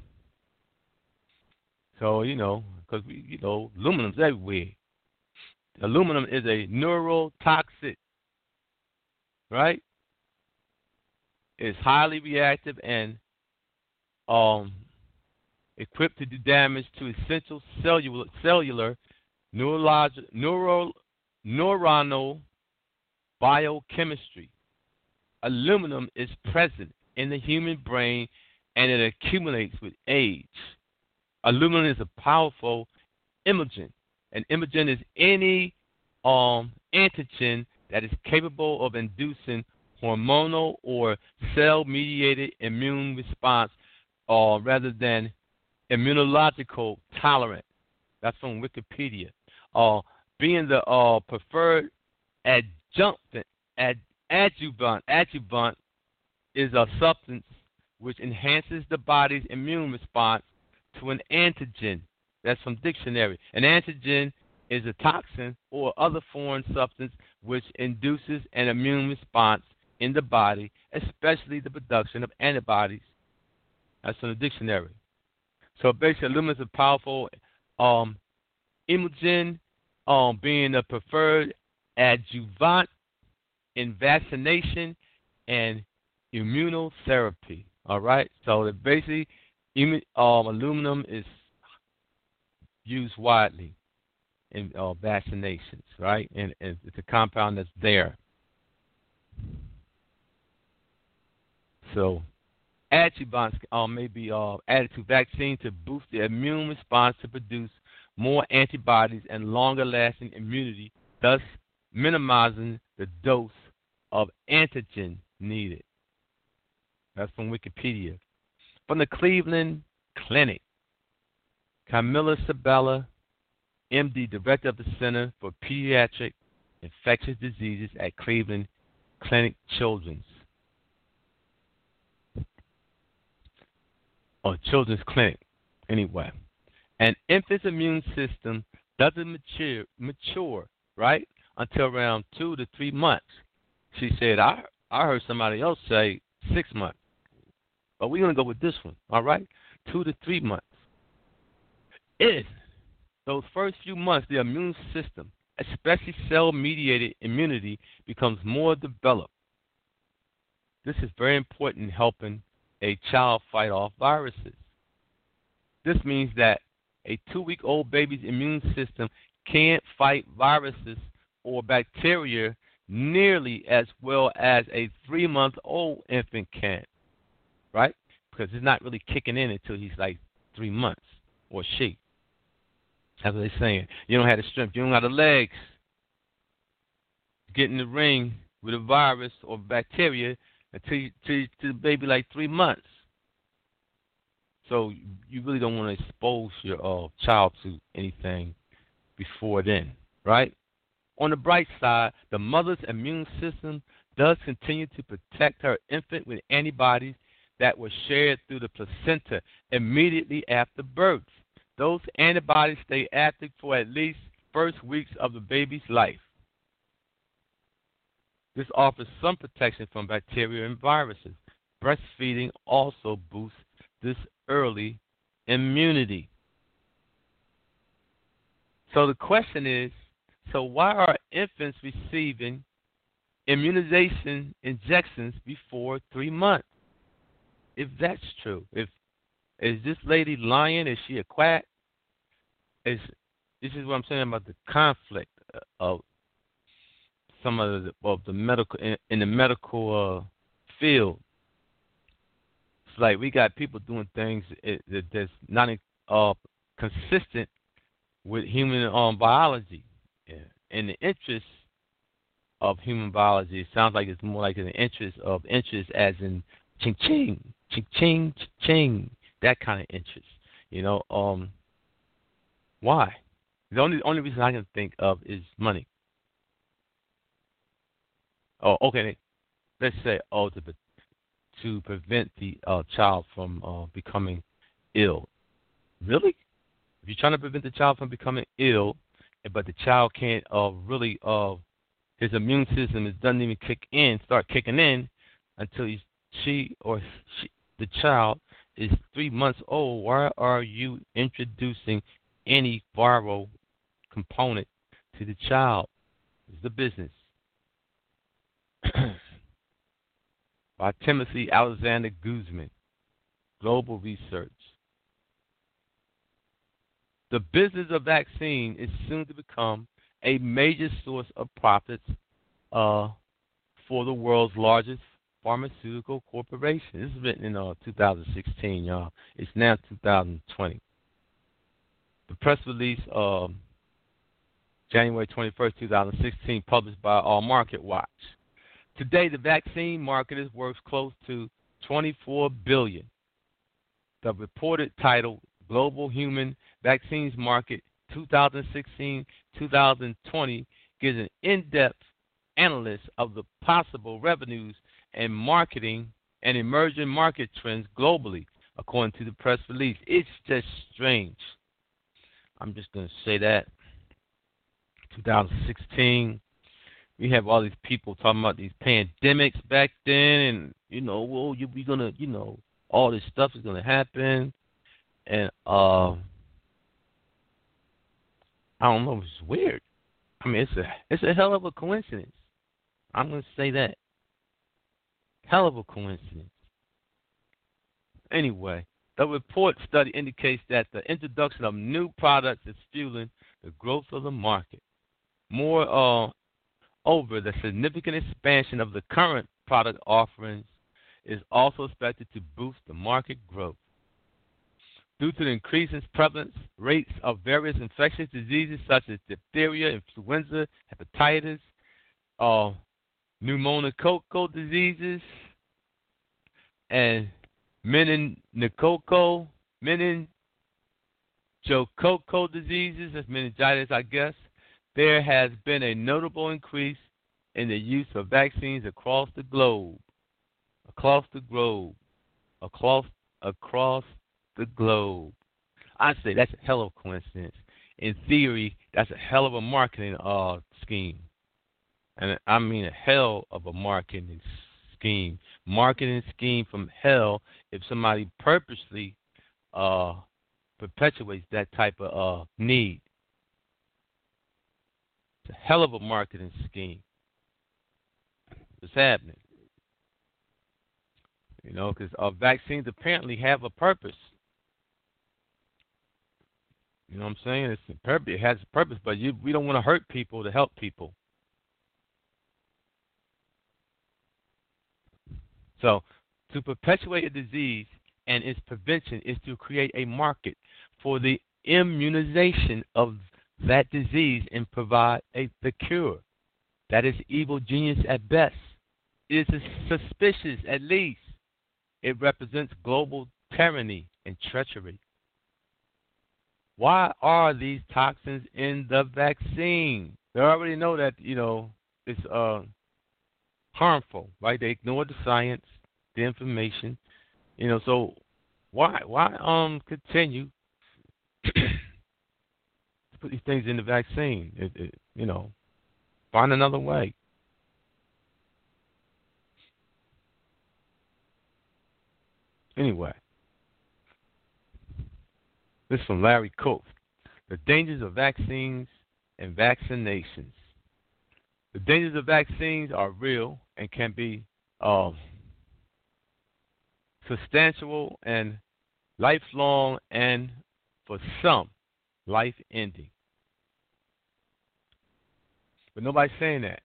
So, you know, because, you know, aluminum's everywhere. Aluminum is a neurotoxic, right? It's highly reactive and um, equipped to do damage to essential cellular, cellular neurolog- neuro, neuronal biochemistry. Aluminum is present in the human brain and it accumulates with age. Aluminum is a powerful imunogen. An imunogen is any um, antigen that is capable of inducing hormonal or cell-mediated immune response, uh, rather than immunological tolerance. That's from Wikipedia. Uh, being the uh, preferred adjunctant, ad, adjuvant, adjuvant is a substance which enhances the body's immune response to an antigen. That's from dictionary. An antigen is a toxin or other foreign substance which induces an immune response in the body, especially the production of antibodies. That's from the dictionary. So basically, aluminum is a powerful um, imunogen, um, being a preferred adjuvant in vaccination and immunotherapy. All right. So basically, um, aluminum is used widely in uh, vaccinations, right? And, and it's a compound that's there. So adjuvants um, may be uh, added to vaccine to boost the immune response to produce more antibodies and longer-lasting immunity, thus minimizing the dose of antigen needed. That's from Wikipedia. From the Cleveland Clinic, Camilla Sabella, M D, Director of the Center for Pediatric Infectious Diseases at Cleveland Clinic Children's. Or Children's Clinic, anyway. An infant's immune system doesn't mature, mature, right, until around two to three months. She said, I, I heard somebody else say six months. But we're going to go with this one, all right? Two to three months. If those first few months, the immune system, especially cell-mediated immunity, becomes more developed. This is very important in helping a child fight off viruses. This means that a two-week-old baby's immune system can't fight viruses or bacteria nearly as well as a three-month-old infant can, right? Because it's not really kicking in until he's like three months, or she. That's what they're saying. You don't have the strength. You don't have the legs to get in the ring with a virus or bacteria until you, to, to the baby like three months. So you really don't want to expose your uh, child to anything before then, right? On the bright side, the mother's immune system does continue to protect her infant with antibodies that were shared through the placenta immediately after birth. Those antibodies stay active for at least first weeks of the baby's life. This offers some protection from bacteria and viruses. Breastfeeding also boosts this early immunity. So the question is, so why are infants receiving immunization injections before three months? If that's true, if is this lady lying? Is she a quack? Is this is what I'm saying about the conflict of some of the, of the medical in, in the medical uh, field. It's like we got people doing things that, that's not uh, consistent with human um, biology. Yeah. In the interest of human biology, it sounds like it's more like in the interest of interest as in ching ching, ching ching, ching, that kind of interest. You know, um, why? The only only reason I can think of is money. Oh, okay. Let's say, oh, to to prevent the uh, child from uh, becoming ill. Really? If you're trying to prevent the child from becoming ill, but the child can't uh, really uh, his immune system is, doesn't even kick in, start kicking in until he's, she or she, the child is three months old. Why are you introducing any viral component to the child? It's the business. By Timothy Alexander Guzman, Global Research. The business of vaccine is soon to become a major source of profits uh, for the world's largest pharmaceutical corporation. This is written in uh, two thousand sixteen, y'all. It's now two thousand twenty. The press release, uh, January twenty-first, two thousand sixteen, published by uh, Market Watch. Today, the vaccine market is worth close to twenty-four billion dollars. The reported title, Global Human Vaccines Market twenty sixteen to twenty twenty, gives an in-depth analysis of the possible revenues and marketing and emerging market trends globally, according to the press release. It's just strange. I'm just going to say that. twenty sixteen, we have all these people talking about these pandemics back then, and, you know, well, you we going to, you know, all this stuff is going to happen. And uh, I don't know, it's weird. I mean, it's a it's a hell of a coincidence. I'm going to say that. Hell of a coincidence. Anyway, the report study indicates that the introduction of new products is fueling the growth of the market. More uh, over the significant expansion of the current product offerings is also expected to boost the market growth. Due to the increasing prevalence rates of various infectious diseases such as diphtheria, influenza, hepatitis, uh, pneumococcal diseases, and meningococcal, meningococcal diseases, that's meningitis, I guess, there has been a notable increase in the use of vaccines across the globe. Across the globe. Across, across the globe. I say that's a hell of a coincidence. In theory, that's a hell of a marketing uh, scheme. And I mean a hell of a marketing scheme. Marketing scheme from hell if somebody purposely uh, perpetuates that type of uh, need. It's a hell of a marketing scheme. It's happening. You know, because uh, vaccines apparently have a purpose. You know what I'm saying? It's a purpose. It has a purpose, but you, we don't want to hurt people to help people. So, to perpetuate a disease and its prevention is to create a market for the immunization of that disease and provide a, the cure. That is evil genius at best. It is suspicious at least. It represents global tyranny and treachery. Why are these toxins in the vaccine? They already know that, you know, it's uh, harmful, right? They ignore the science, the information, you know. So why why um continue to put these things in the vaccine? It, it, you know, find another way. Anyway, this is from Larry Coates. The dangers of vaccines and vaccinations. The dangers of vaccines are real and can be uh, substantial and lifelong, and for some, life-ending. But nobody's saying that.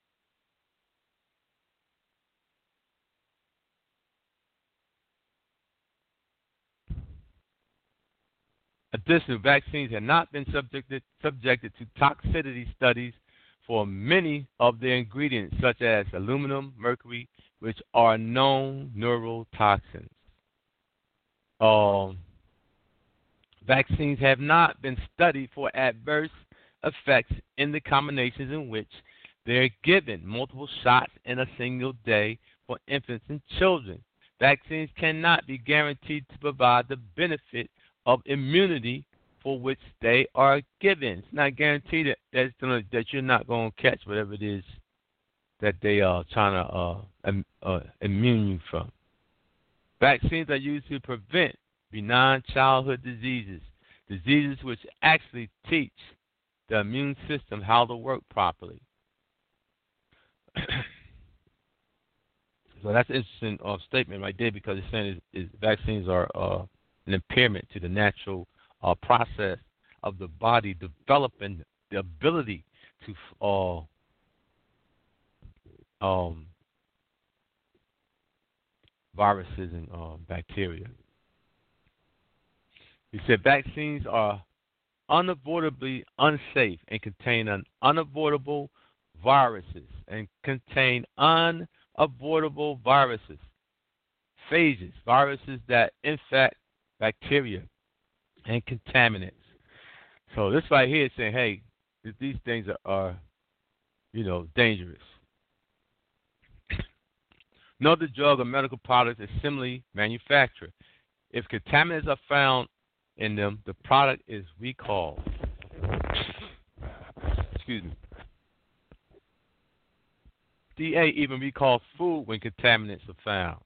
Additionally, vaccines have not been subjected, subjected to toxicity studies for many of their ingredients, such as aluminum, mercury, which are known neurotoxins. Um, vaccines have not been studied for adverse effects in the combinations in which they're given multiple shots in a single day for infants and children. Vaccines cannot be guaranteed to provide the benefit of immunity for which they are given. It's not guaranteed that, that's gonna, that you're not going to catch whatever it is that they are trying to uh, im- uh, immune you from. Vaccines are used to prevent benign childhood diseases, diseases which actually teach the immune system how to work properly. So that's an interesting uh, statement right there because it's saying is, is vaccines are uh, an impairment to the natural uh, process of the body developing the ability to uh, um, viruses and uh, bacteria. He said vaccines are unavoidably unsafe and contain an unavoidable viruses and contain unavoidable viruses, phages, viruses that infect bacteria and contaminants. So this right here is saying, hey, these things are, are you know, dangerous. No other drug or medical product is similarly manufactured. If contaminants are found in them, the product is recalled. Excuse me. D A even recalls food when contaminants are found.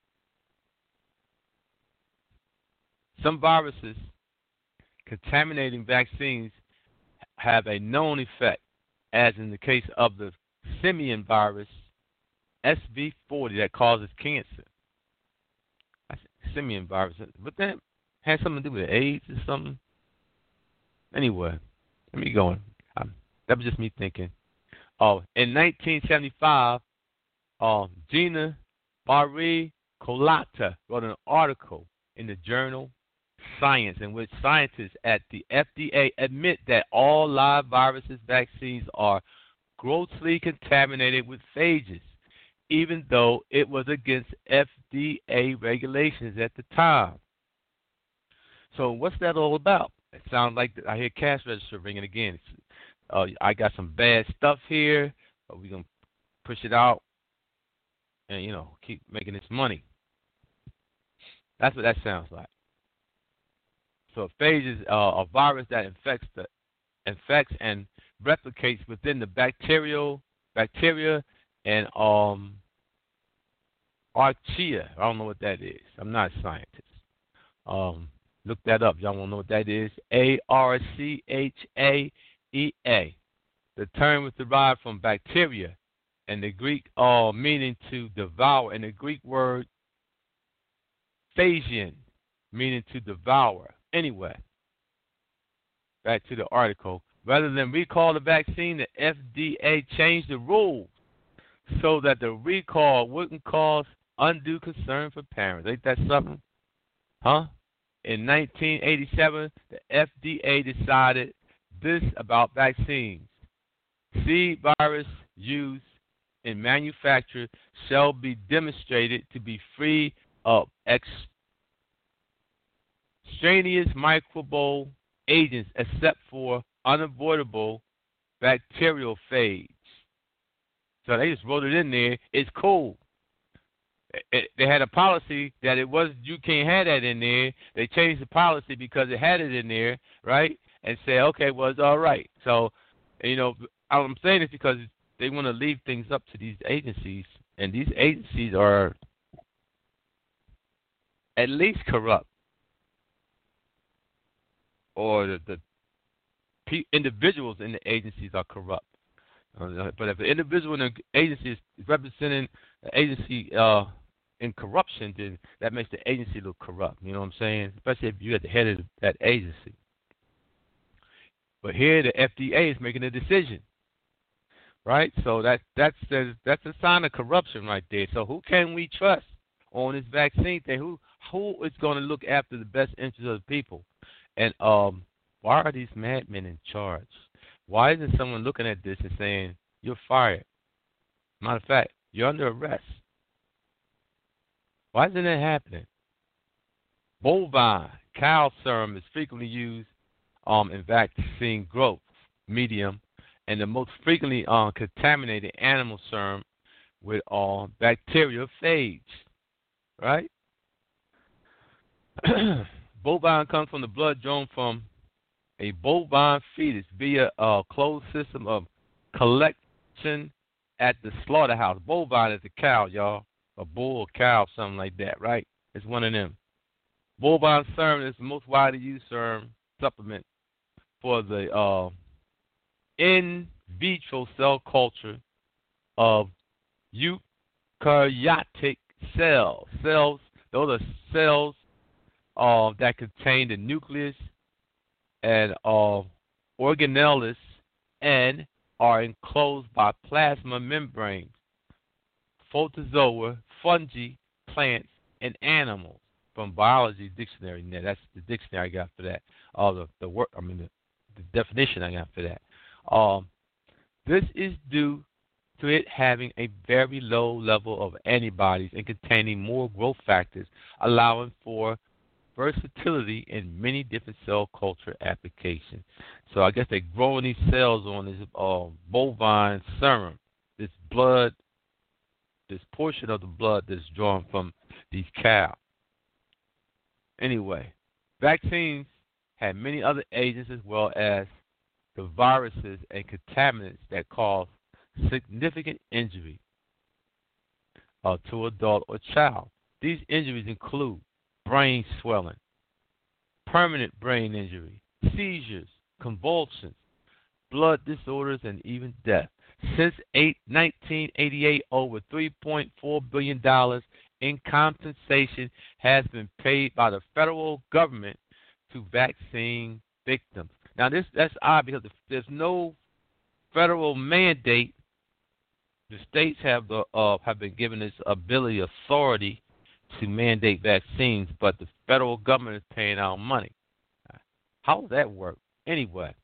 Some viruses contaminating vaccines have a known effect, as in the case of the simian virus S V forty that causes cancer. That's simian virus. But that had something to do with AIDS or something. Anyway, let me go on. Um, that was just me thinking. Oh, in nineteen seventy-five, uh, Gina Barry Colata wrote an article in the journal Science in which scientists at the F D A admit that all live viruses vaccines are grossly contaminated with phages, even though it was against F D A regulations at the time. So what's that all about? It sounds like I hear cash register ringing again. Uh, I got some bad stuff here. But we're going to push it out and, you know, keep making this money. That's what that sounds like. So a phage is uh, a virus that infects the infects and replicates within the bacterial bacteria and um archaea. I don't know what that is. I'm not a scientist. Um, look that up. Y'all want to know what that is? A R C H A E A. The term was derived from bacteria, and the Greek uh, meaning to devour, and the Greek word phagian, meaning to devour. Anyway, back to the article. Rather than recall the vaccine, the F D A changed the rules so that the recall wouldn't cause undue concern for parents. Ain't that something? Huh? In nineteen eighty-seven, the F D A decided this about vaccines. Seed virus used in manufacture shall be demonstrated to be free of extraneous microbial agents except for unavoidable bacterial phage. So they just wrote it in there. It's cool. It, it, they had a policy that it was you can't have that in there. They changed the policy because it had it in there, right? And say, okay, well, it's all right. So, you know, I'm saying this because they want to leave things up to these agencies, and these agencies are at least corrupt, or the, the pe- individuals in the agencies are corrupt. Uh, but if the individual in the agency is representing the agency uh, in corruption, then that makes the agency look corrupt. You know what I'm saying? Especially if you're at the head of that agency. But here, the F D A is making a decision, right? So that that's a, that's a sign of corruption right there. So who can we trust on this vaccine thing? Who who is going to look after the best interests of the people? And um, why are these madmen in charge? Why isn't someone looking at this and saying, you're fired? Matter of fact, you're under arrest. Why isn't that happening? Bovine cow serum is frequently used um, in vaccine growth medium, and the most frequently uh, contaminated animal serum with uh, bacterial phage, right? Bovine comes from the blood drawn from a bovine fetus via a closed system of collection at the slaughterhouse. Bovine is a cow, y'all. A bull, a cow, something like that, right? It's one of them. Bovine serum is the most widely used serum supplement for the uh, in vitro cell culture of eukaryotic cells. Cells, those are cells uh, that contain the nucleus and uh, organelles and are enclosed by plasma membranes, photozoa, fungi, plants, and animals. From Biology Dictionary, now that's the dictionary I got for that. Uh, the the work, I mean the, the definition I got for that. Um, this is due to it having a very low level of antibodies and containing more growth factors, allowing for versatility in many different cell culture applications. So I guess they're growing these cells on this uh, bovine serum, this blood, this portion of the blood that's drawn from these cows. Anyway, vaccines have many other agents as well as the viruses and contaminants that cause significant injury uh, to adult or child. These injuries include brain swelling, permanent brain injury, seizures, convulsions, blood disorders, and even death. Since nineteen eighty-eight, over three point four billion dollars in compensation has been paid by the federal government to vaccine victims. Now, this that's odd because there's no federal mandate. The states have the uh, have been given this ability, authority to mandate vaccines, but the federal government is paying out money. How does that work? Anyway,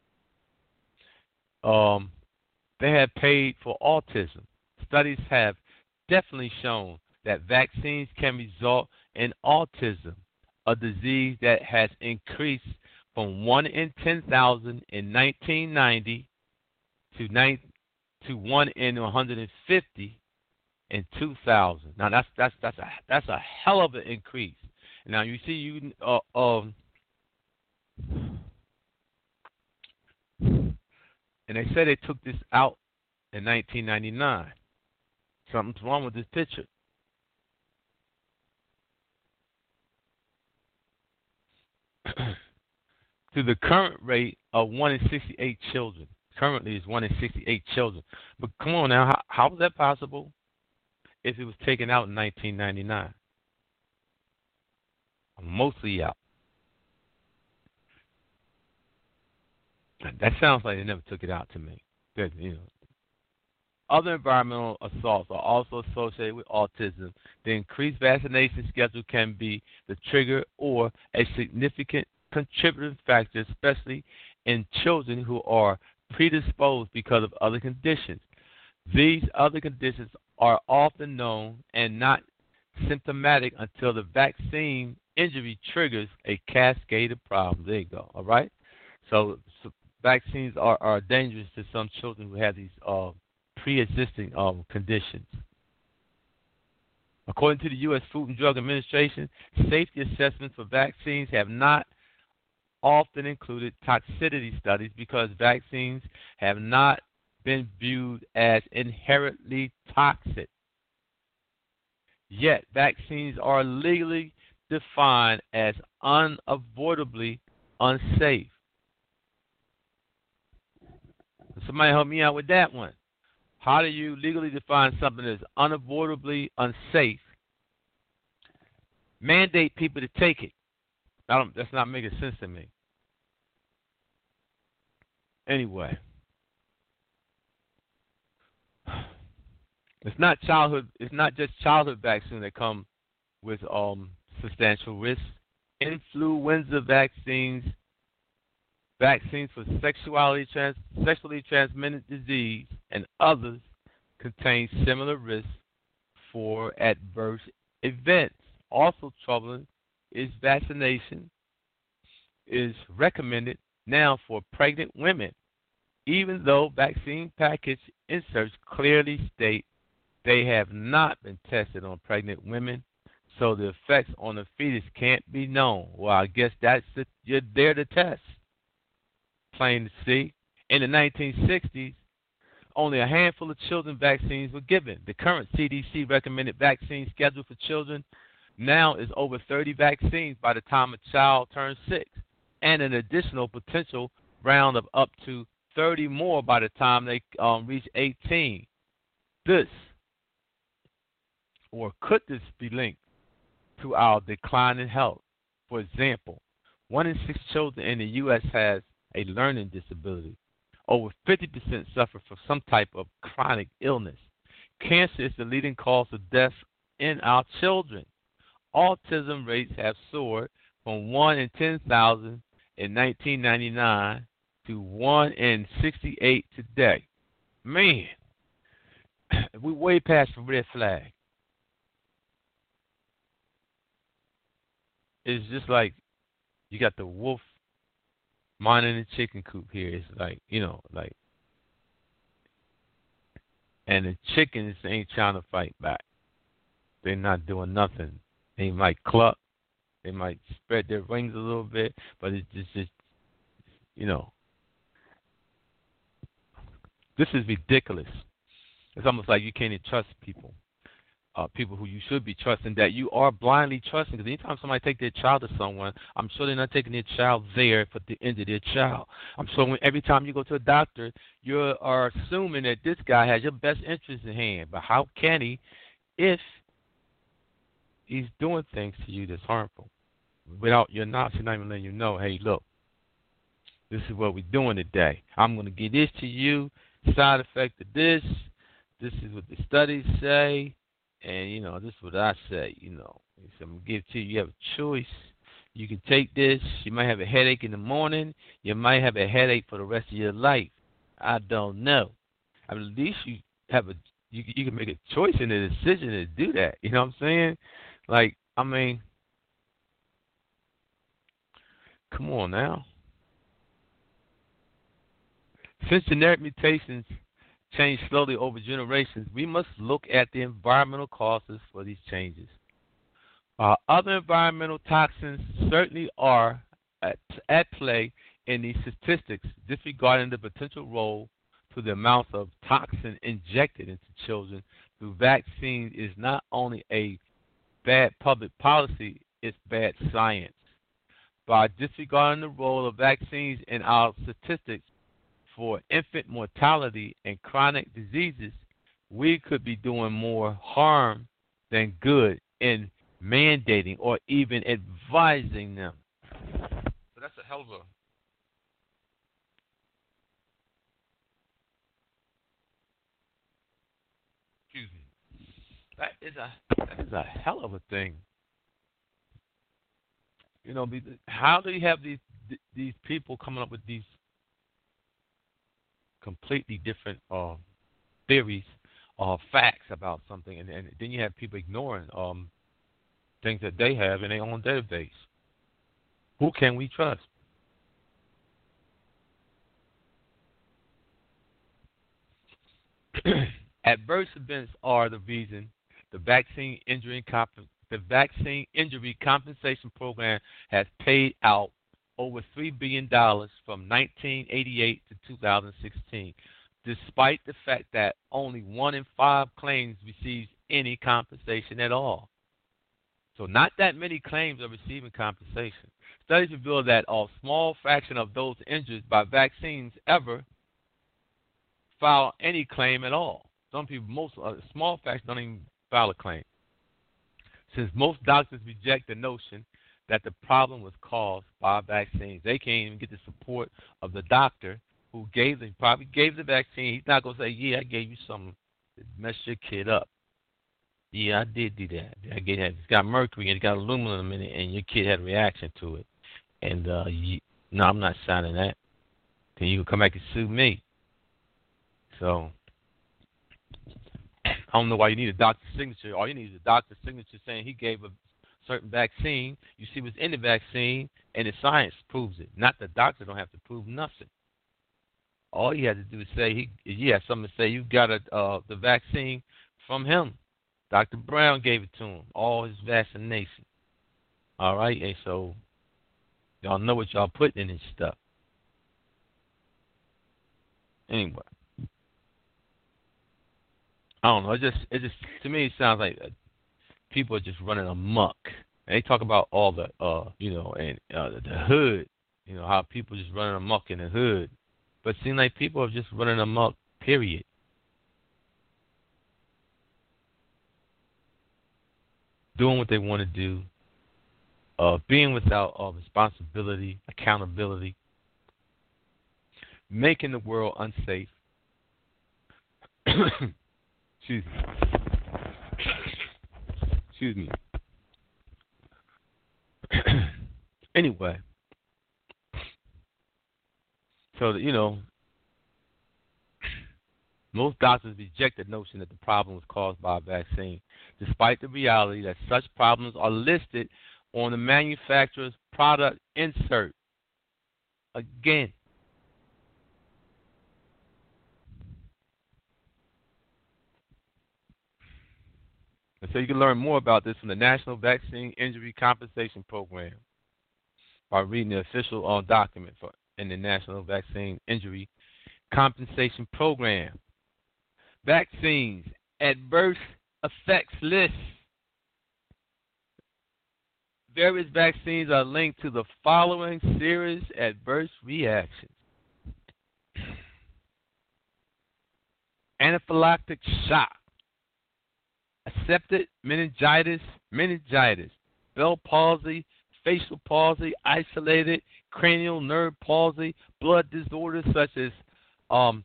um, they have paid for autism. Studies have definitely shown that vaccines can result in autism, a disease that has increased from one in ten thousand in nineteen ninety to, nine, to one in one hundred fifty in two thousand. Now that's that's that's a that's a hell of an increase. Now you see you uh, um and they say they took this out in nineteen ninety-nine. Something's wrong with this picture. To the current rate of one in sixty-eight children. Currently is one in sixty-eight children. But come on now, how, how is that possible if it was taken out in nineteen ninety-nine? Mostly out. That sounds like they never took it out to me. That, you know. Other environmental assaults are also associated with autism. The increased vaccination schedule can be the trigger or a significant contributing factor, especially in children who are predisposed because of other conditions. These other conditions are often known and not symptomatic until the vaccine injury triggers a cascade of problems. There you go. All right? So, so vaccines are, are dangerous to some children who have these uh, pre-existing um, conditions. According to the U S Food and Drug Administration, safety assessments for vaccines have not often included toxicity studies because vaccines have not been viewed as inherently toxic. Yet, vaccines are legally defined as unavoidably unsafe. Somebody help me out with that one. How do you legally define something as unavoidably unsafe? Mandate people to take it. I don't, that's not making sense to me. Anyway, it's not childhood. It's not just childhood vaccines that come with um, substantial risks. Influenza vaccines, vaccines for sexuality trans, sexually transmitted disease, and others contain similar risks for adverse events. Also troubling is vaccination is recommended now for pregnant women, even though vaccine package inserts clearly state they have not been tested on pregnant women, so the effects on the fetus can't be known. Well, I guess that's the, you're there to test. Plain to see. In the nineteen sixties, only a handful of children vaccines were given. The current C D C recommended vaccine schedule for children now is over thirty vaccines by the time a child turns six, and an additional potential round of up to thirty more by the time they um, reach eighteen. This, or could this be linked to our decline in health? For example, one in six children in the U S has a learning disability. Over fifty percent suffer from some type of chronic illness. Cancer is the leading cause of death in our children. Autism rates have soared from one in ten thousand in nineteen ninety-nine to one in sixty-eight today. Man, we're way past the red flag. It's just like you got the wolf minding the chicken coop here. It's like, you know, like, and the chickens ain't trying to fight back. They're not doing nothing. They might cluck, they might spread their wings a little bit, but it's just, just you know, this is ridiculous. It's almost like you can't even trust people. Uh, people who you should be trusting, that you are blindly trusting. Because anytime somebody take their child to someone, I'm sure they're not taking their child there for the end of their child. I'm sure when, every time you go to a doctor, you are assuming that this guy has your best interest in hand. But how can he if he's doing things to you that's harmful? Without your knowledge, he's not even letting you know, hey, look, this is what we're doing today. I'm going to give this to you, side effect of this. This is what the studies say. And, you know, this is what I say, you know. So I'm going to give it to you. You have a choice. You can take this. You might have a headache in the morning. You might have a headache for the rest of your life. I don't know. I mean, at least you have a, you, you can make a choice and a decision to do that. You know what I'm saying? Like, I mean, come on now. Since genetic mutations change slowly over generations, we must look at the environmental causes for these changes. While other environmental toxins certainly are at, at play in these statistics, disregarding the potential role to the amount of toxin injected into children through vaccines is not only a bad public policy, it's bad science. By disregarding the role of vaccines in our statistics for infant mortality and chronic diseases, we could be doing more harm than good in mandating or even advising them. So that's a hell of a excuse me. That is a that is a hell of a thing. You know, how do you have these these people coming up with these completely different uh, theories or facts about something, and, and then you have people ignoring um, things that they have in their own database? Who can we trust? Adverse events are the reason the vaccine injury comp- the vaccine injury compensation program has paid out over three billion dollars from nineteen eighty-eight to two thousand sixteen, despite the fact that only one in five claims receives any compensation at all. So not that many claims are receiving compensation. Studies reveal that a small fraction of those injured by vaccines ever file any claim at all. Some people, most a small fraction, don't even file a claim. Since most doctors reject the notion that the problem was caused by vaccines, they can't even get the support of the doctor who gave the probably gave the vaccine. He's not gonna say, "Yeah, I gave you something to mess your kid up." Yeah, I did do that. I get that. It's got mercury and it's got aluminum in it, and your kid had a reaction to it. And uh, you, no, I'm not signing that. Then you can come back and sue me. So I don't know why you need a doctor's signature. All you need is a doctor's signature saying he gave a certain vaccine. You see what's in the vaccine, and the science proves it. Not the doctor don't have to prove nothing. All you have to do is say he, you have something to say you got a, uh, the vaccine from him. Doctor Brown gave it to him, all his vaccination. All right, and so y'all know what y'all putting in this stuff. Anyway, I don't know. It just it just to me it sounds like uh, people are just running amok. And they talk about all the uh you know and uh, the hood, you know how people just running amok in the hood, but it seems like people are just running amok. Period. Doing what they want to do, uh, being without uh, responsibility, accountability, making the world unsafe. Excuse me. Excuse me. Anyway, so that, you know, most doctors reject the notion that the problem was caused by a vaccine, despite the reality that such problems are listed on the manufacturer's product insert. Again, and so you can learn more about this from the National Vaccine Injury Compensation Program by reading the official uh, document for in the National Vaccine Injury Compensation Program. Vaccines adverse effects list. Various vaccines are linked to the following serious adverse reactions: anaphylactic shock, accepted meningitis, meningitis, Bell palsy, facial palsy, isolated cranial nerve palsy, blood disorders such as um,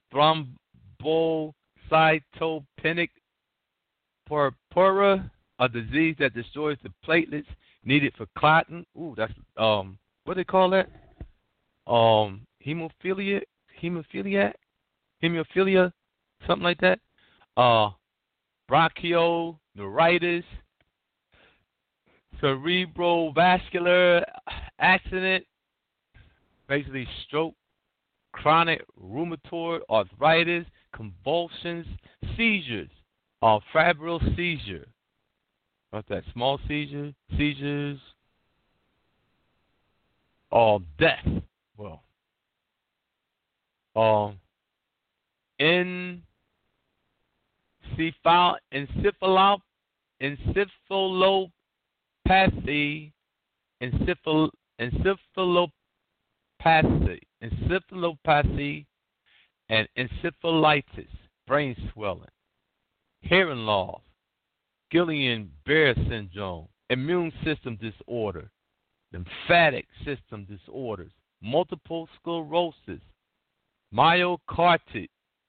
thrombocytopenic purpura, a disease that destroys the platelets needed for clotting. Ooh, that's um, what do they call that? Um, hemophilia, hemophilia, hemophilia, something like that. Uh, bronchioneuritis, cerebrovascular accident, basically stroke, chronic rheumatoid arthritis, convulsions, seizures, uh, febrile seizure. What's that? Small seizure, seizures, or uh, death. Well, um, encephal, encephalop, encephalopathy, encephal, encephalopathy, encephalopathy, and encephalitis, brain swelling, hearing loss, Guillain-Barré syndrome, immune system disorder, lymphatic system disorders, multiple sclerosis, myocarditis,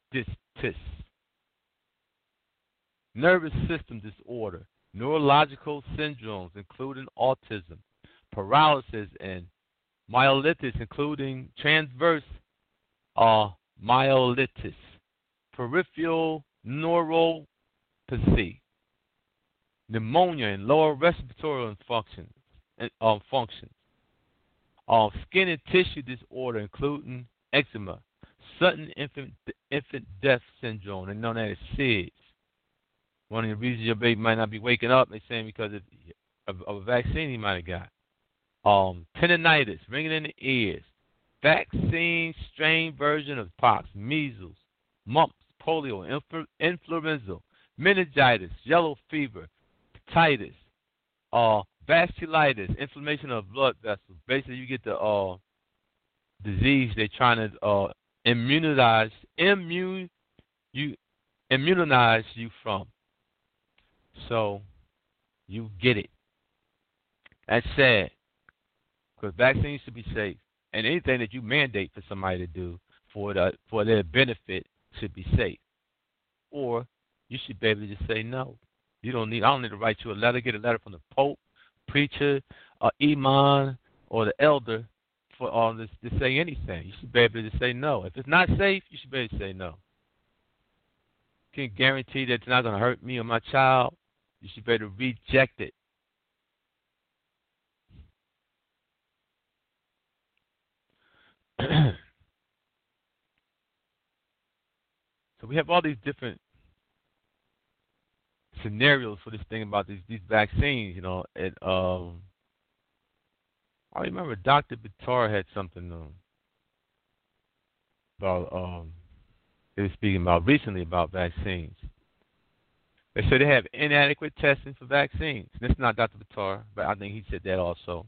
nervous system disorder, neurological syndromes including autism, paralysis, and myelitis including transverse uh, myelitis, peripheral neuropathy, pneumonia and lower respiratory functions, um, functions, uh, skin and tissue disorder including eczema, sudden infant infant death syndrome, and known as S I D S. One of the reasons your baby might not be waking up, they're saying because of, of, of a vaccine he might have got. Um, tendinitis, ringing in the ears, vaccine strain version of pox, measles, mumps, polio, influ- influenza, meningitis, yellow fever, hepatitis, uh, vasculitis, inflammation of blood vessels. Basically, you get the uh, disease they're trying to uh, immunize, immune, you, immunize you from. So you get it. That's sad because vaccines should be safe, and anything that you mandate for somebody to do for the for their benefit should be safe. Or you should be able to just say no. You don't need. I don't need to write you a letter. Get a letter from the Pope, preacher, or imam, or the elder for all this to say anything. You should be able to just say no. If it's not safe, you should be able to say no. You can guarantee that it's not going to hurt me or my child. You should be able to reject it. So we have all these different scenarios for this thing about these these vaccines, you know. And um, I remember Doctor Bitar had something um, about um, he was speaking about recently about vaccines. They say they have inadequate testing for vaccines. This is not Doctor Batar, but I think he said that also.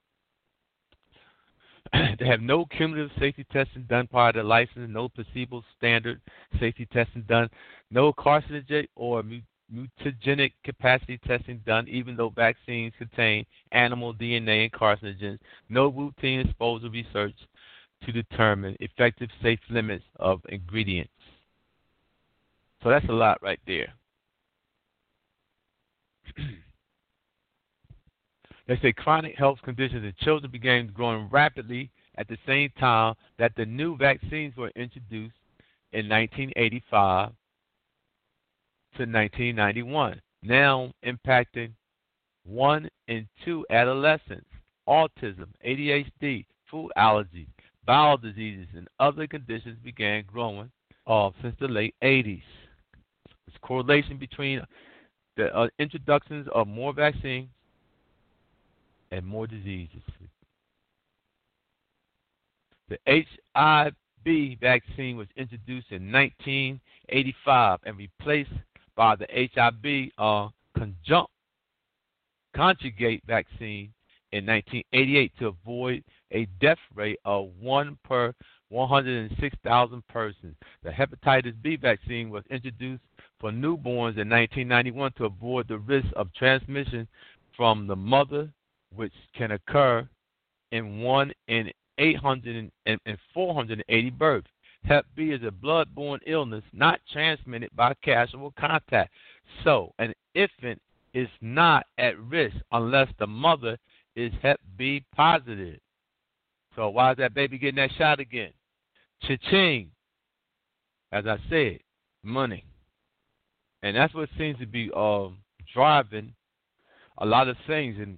They have no cumulative safety testing done prior to license, no placebo standard safety testing done, no carcinogenic or mutagenic capacity testing done, even though vaccines contain animal D N A and carcinogens, no routine exposure research to determine effective safe limits of ingredients. So that's a lot right there. They say chronic health conditions in children began growing rapidly at the same time that the new vaccines were introduced in nineteen eighty-five to nineteen ninety-one, now impacting one in two adolescents. Autism, A D H D, food allergies, bowel diseases, and other conditions began growing uh, since the late eighties. There's a correlation between the uh, introductions of more vaccines and more diseases. The H I V vaccine was introduced in nineteen eighty-five and replaced by the H I V uh, conjunct, conjugate vaccine in nineteen eighty-eight to avoid a death rate of one per one hundred six thousand persons. The hepatitis B vaccine was introduced for newborns in nineteen ninety-one to avoid the risk of transmission from the mother, which can occur in one in eight hundred and four hundred eighty births. Hep B is a blood-borne illness not transmitted by casual contact. So an infant is not at risk unless the mother is Hep B positive. So why is that baby getting that shot again? Cha-ching. As I said, money. And that's what seems to be um, driving a lot of things. And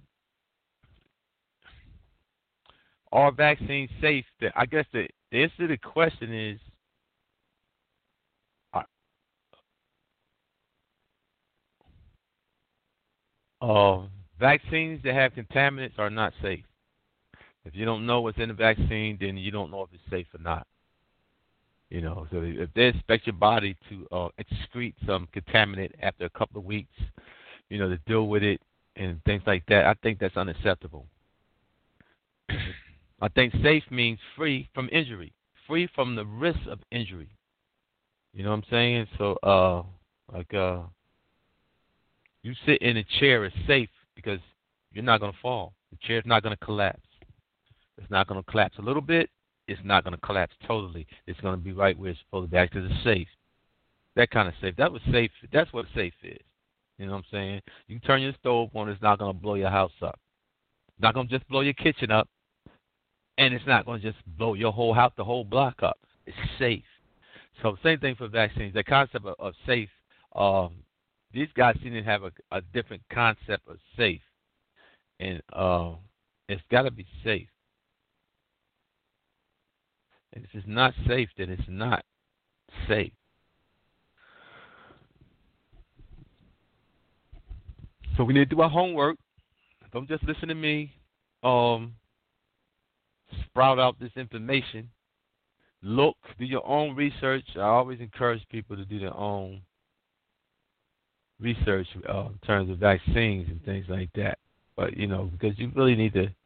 are vaccines safe? I guess the, the answer to the question is, uh, vaccines that have contaminants are not safe. If you don't know what's in the vaccine, then you don't know if it's safe or not. You know, so if they expect your body to uh, excrete some contaminant after a couple of weeks, you know, to deal with it and things like that, I think that's unacceptable. I think safe means free from injury, free from the risk of injury. You know what I'm saying? So, uh, like, uh, you sit in a chair is safe because you're not going to fall. The chair's not going to collapse. It's not going to collapse a little bit. It's not going to collapse totally. It's going to be right where it's supposed to be because it's safe. That kind of safe. That was safe. That's what safe is. You know what I'm saying? You can turn your stove on. It's not going to blow your house up. It's not going to just blow your kitchen up. And it's not going to just blow your whole house, the whole block up. It's safe. So same thing for vaccines. The concept of, of safe, um, these guys seem to have a, a different concept of safe. And uh, it's got to be safe. And if it's not safe, then it's not safe. So we need to do our homework. Don't just listen to me um, sprout out this information. Look, do your own research. I always encourage people to do their own research uh, in terms of vaccines and things like that. But, you know, because you really need to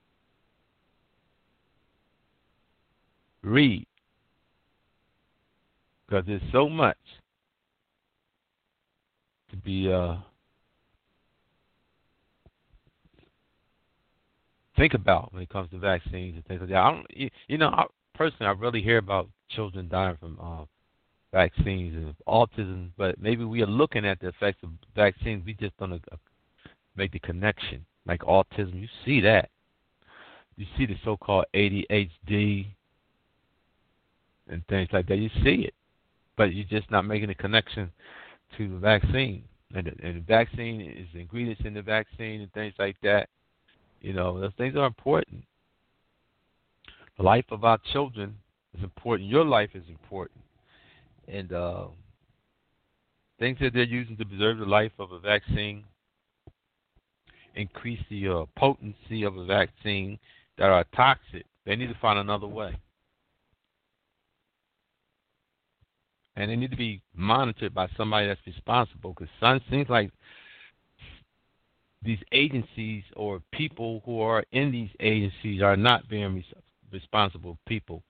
read. Because there's so much to be uh, think about when it comes to vaccines and things like that. I don't, you, you know, I, personally, I really hear about children dying from uh, vaccines and autism, but maybe we are looking at the effects of vaccines. We just don't uh, make the connection. Like autism, you see that. You see the so-called A D H D and things like that. You see it, but you're just not making a connection to the vaccine. And the, and the vaccine is the ingredients in the vaccine and things like that. You know, those things are important. The life of our children is important. Your life is important. And uh, things that they're using to preserve the life of a vaccine increase the uh, potency of a vaccine that are toxic. They need to find another way. and they need to be monitored by somebody that's responsible. Because some seems like these agencies or people who are in these agencies are not being res- responsible people.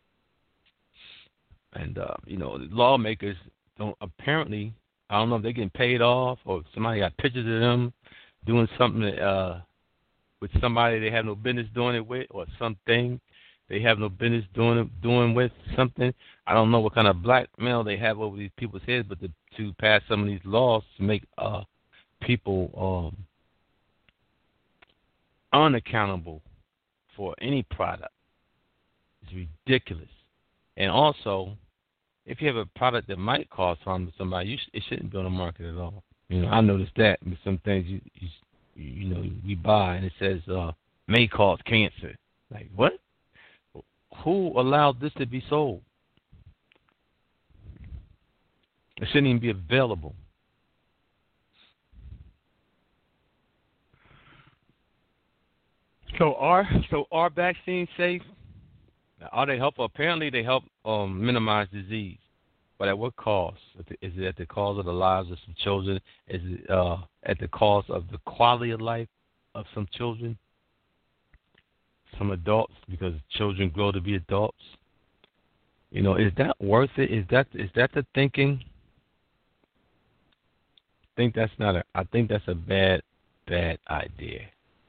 And, uh, you know, the lawmakers don't apparently, I don't know if they're getting paid off or somebody got pictures of them doing something uh, with somebody they have no business doing it with or something they have no business doing it, doing with something. I don't know what kind of blackmail they have over these people's heads, but to, to pass some of these laws to make uh, people um, unaccountable for any product is ridiculous. And also, if you have a product that might cause harm to somebody, you sh- it shouldn't be on the market at all. You know, I noticed that with some things you you, you know we buy and it says uh, may cause cancer. Like what? Who allowed this to be sold? It shouldn't even be available. So are so are vaccines safe? Are they helpful? Apparently, they help um, minimize disease. But at what cost? Is it at the cost of the lives of some children? Is it uh, at the cost of the quality of life of some children? Some adults, because children grow to be adults. You know, is that worth it? Is that is that the thinking? I think that's not a. I think that's a bad, bad idea.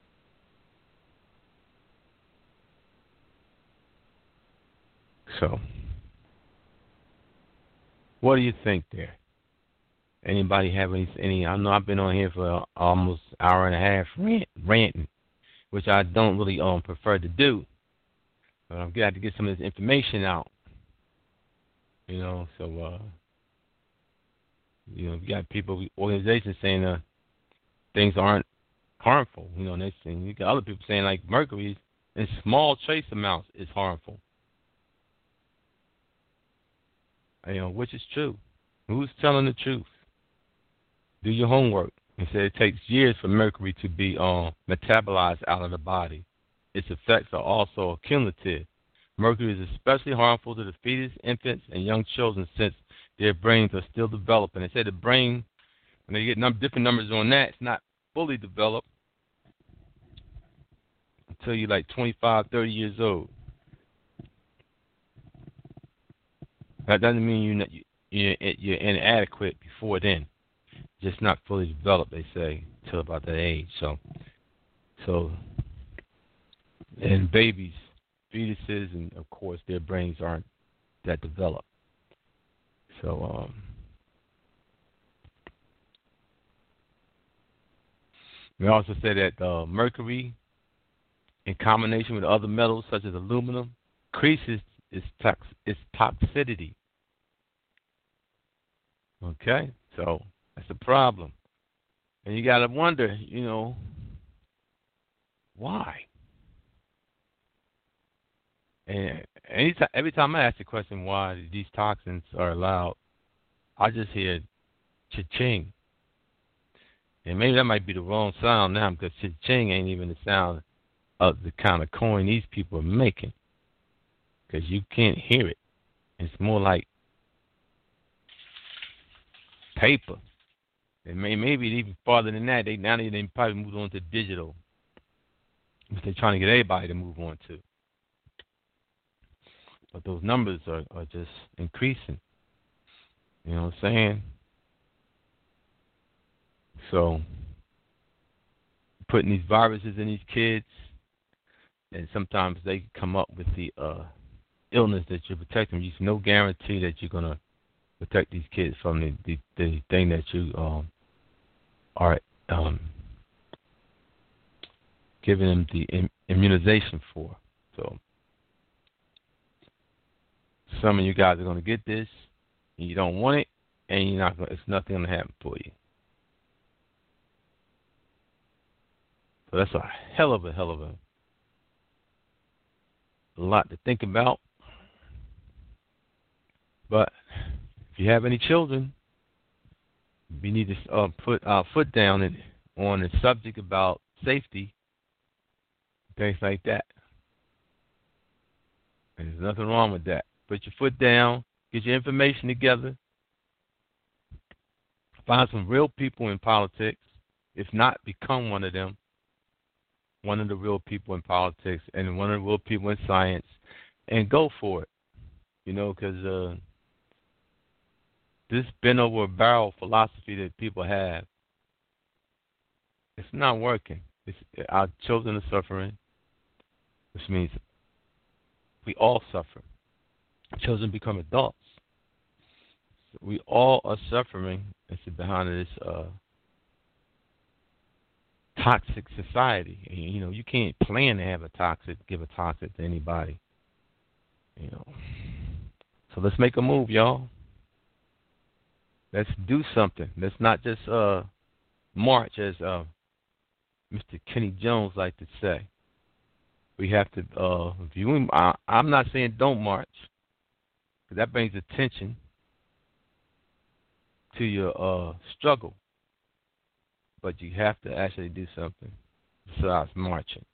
So, what do you think there? Anybody have any? Any? I know I've been on here for almost an hour and a half rant, ranting, which I don't really um prefer to do. But I'm glad to get some of this information out. You know, so uh, you know, you got people, organizations saying uh, things aren't harmful. You know, and they saying, you got other people saying like mercury in small trace amounts is harmful. You know, which is true. Who's telling the truth? Do your homework. It said it takes years for mercury to be um, metabolized out of the body. Its effects are also cumulative. Mercury is especially harmful to the fetus, infants, and young children since their brains are still developing. They say the brain, when they get num- different numbers on that, it's not fully developed until you're like twenty-five, thirty years old. That doesn't mean you're, not, you're, you're inadequate before then. Just not fully developed, they say, till about that age. So, so, and babies, fetuses, and of course their brains aren't that developed. So, um, we also say that uh, mercury, in combination with other metals such as aluminum, increases its, tox- its toxicity. Okay, so that's a problem. And you got to wonder, you know, why? And anytime, every time I ask the question why these toxins are allowed, I just hear cha-ching. And maybe that might be the wrong sound now because cha-ching ain't even the sound of the kind of coin these people are making because you can't hear it. It's more like paper. And may, maybe even farther than that. They now they, they probably moved on to digital, which they're trying to get everybody to move on to. But those numbers are, are just increasing. You know what I'm saying? So, putting these viruses in these kids, and sometimes they come up with the uh, illness that you're protecting. There's no guarantee that you're going to protect these kids from the, the, the thing that you um, are um, giving them the im- immunization for. So, some of you guys are going to get this, and you don't want it, and you're not. Gonna, it's nothing going to happen for you. So that's a hell of a hell of a, a lot to think about. But if you have any children, we need to uh, put our foot down and, on the subject about safety, things like that. And there's nothing wrong with that. Put your foot down Get your information together. Find some real people in politics. If not, become one of them. One of the real people in politics and one of the real people in science, and go for it. You know, because uh, this bend over a barrel philosophy that people have, it's not working. It's, our children are suffering, which means we all suffer. Children become adults. We all are suffering. It's behind this uh, toxic society. You know, you can't plan to have a toxic, give a toxic to anybody. You know, so let's make a move, y'all. Let's do something. Let's not just uh, march, as uh, Mister Kenny Jones liked to say. We have to uh, view him. I, I'm not saying don't march, because that brings attention to your uh, struggle. But you have to actually do something besides marching.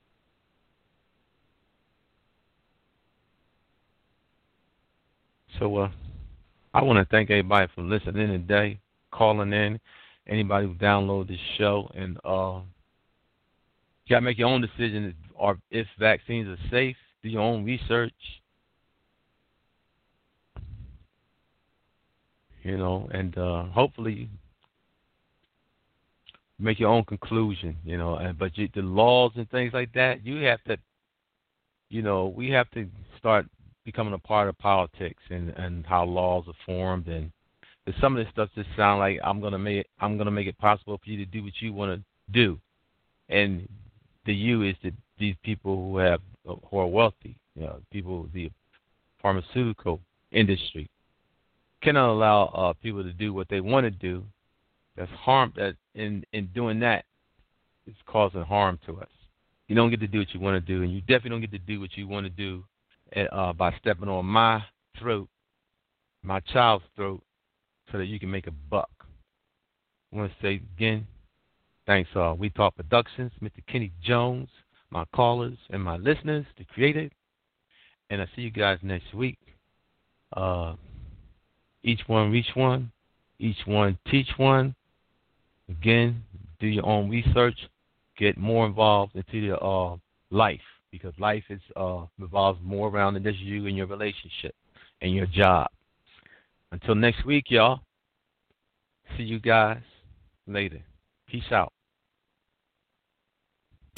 So uh, I want to thank everybody for listening today, calling in, anybody who downloaded this show, and uh, you got to make your own decision if, or if vaccines are safe. Do your own research. You know, and uh, hopefully make your own conclusion, you know. And but you, the laws and things like that, you have to, you know, we have to start becoming a part of politics and, and how laws are formed. And some of this stuff just sound like I'm gonna make it, I'm gonna make it possible for you to do what you want to do, and the you is the these people who have who are wealthy, you know, people, the pharmaceutical industry cannot allow uh, people to do what they want to do. That's harm. That in in doing that, it's causing harm to us. You don't get to do what you want to do, and you definitely don't get to do what you want to do uh, by stepping on my throat, my child's throat, so that you can make a buck. I want to say again, thanks, uh, We Talk Productions, Mister Kenny Jones, my callers, and my listeners, the creative. And I'll see you guys next week. Uh, each one reach one. Each one teach one. Again, do your own research. Get more involved into your uh, life, because life is uh, revolves more around than just you and your relationship and your job. Until next week, y'all. See you guys later. Peace out.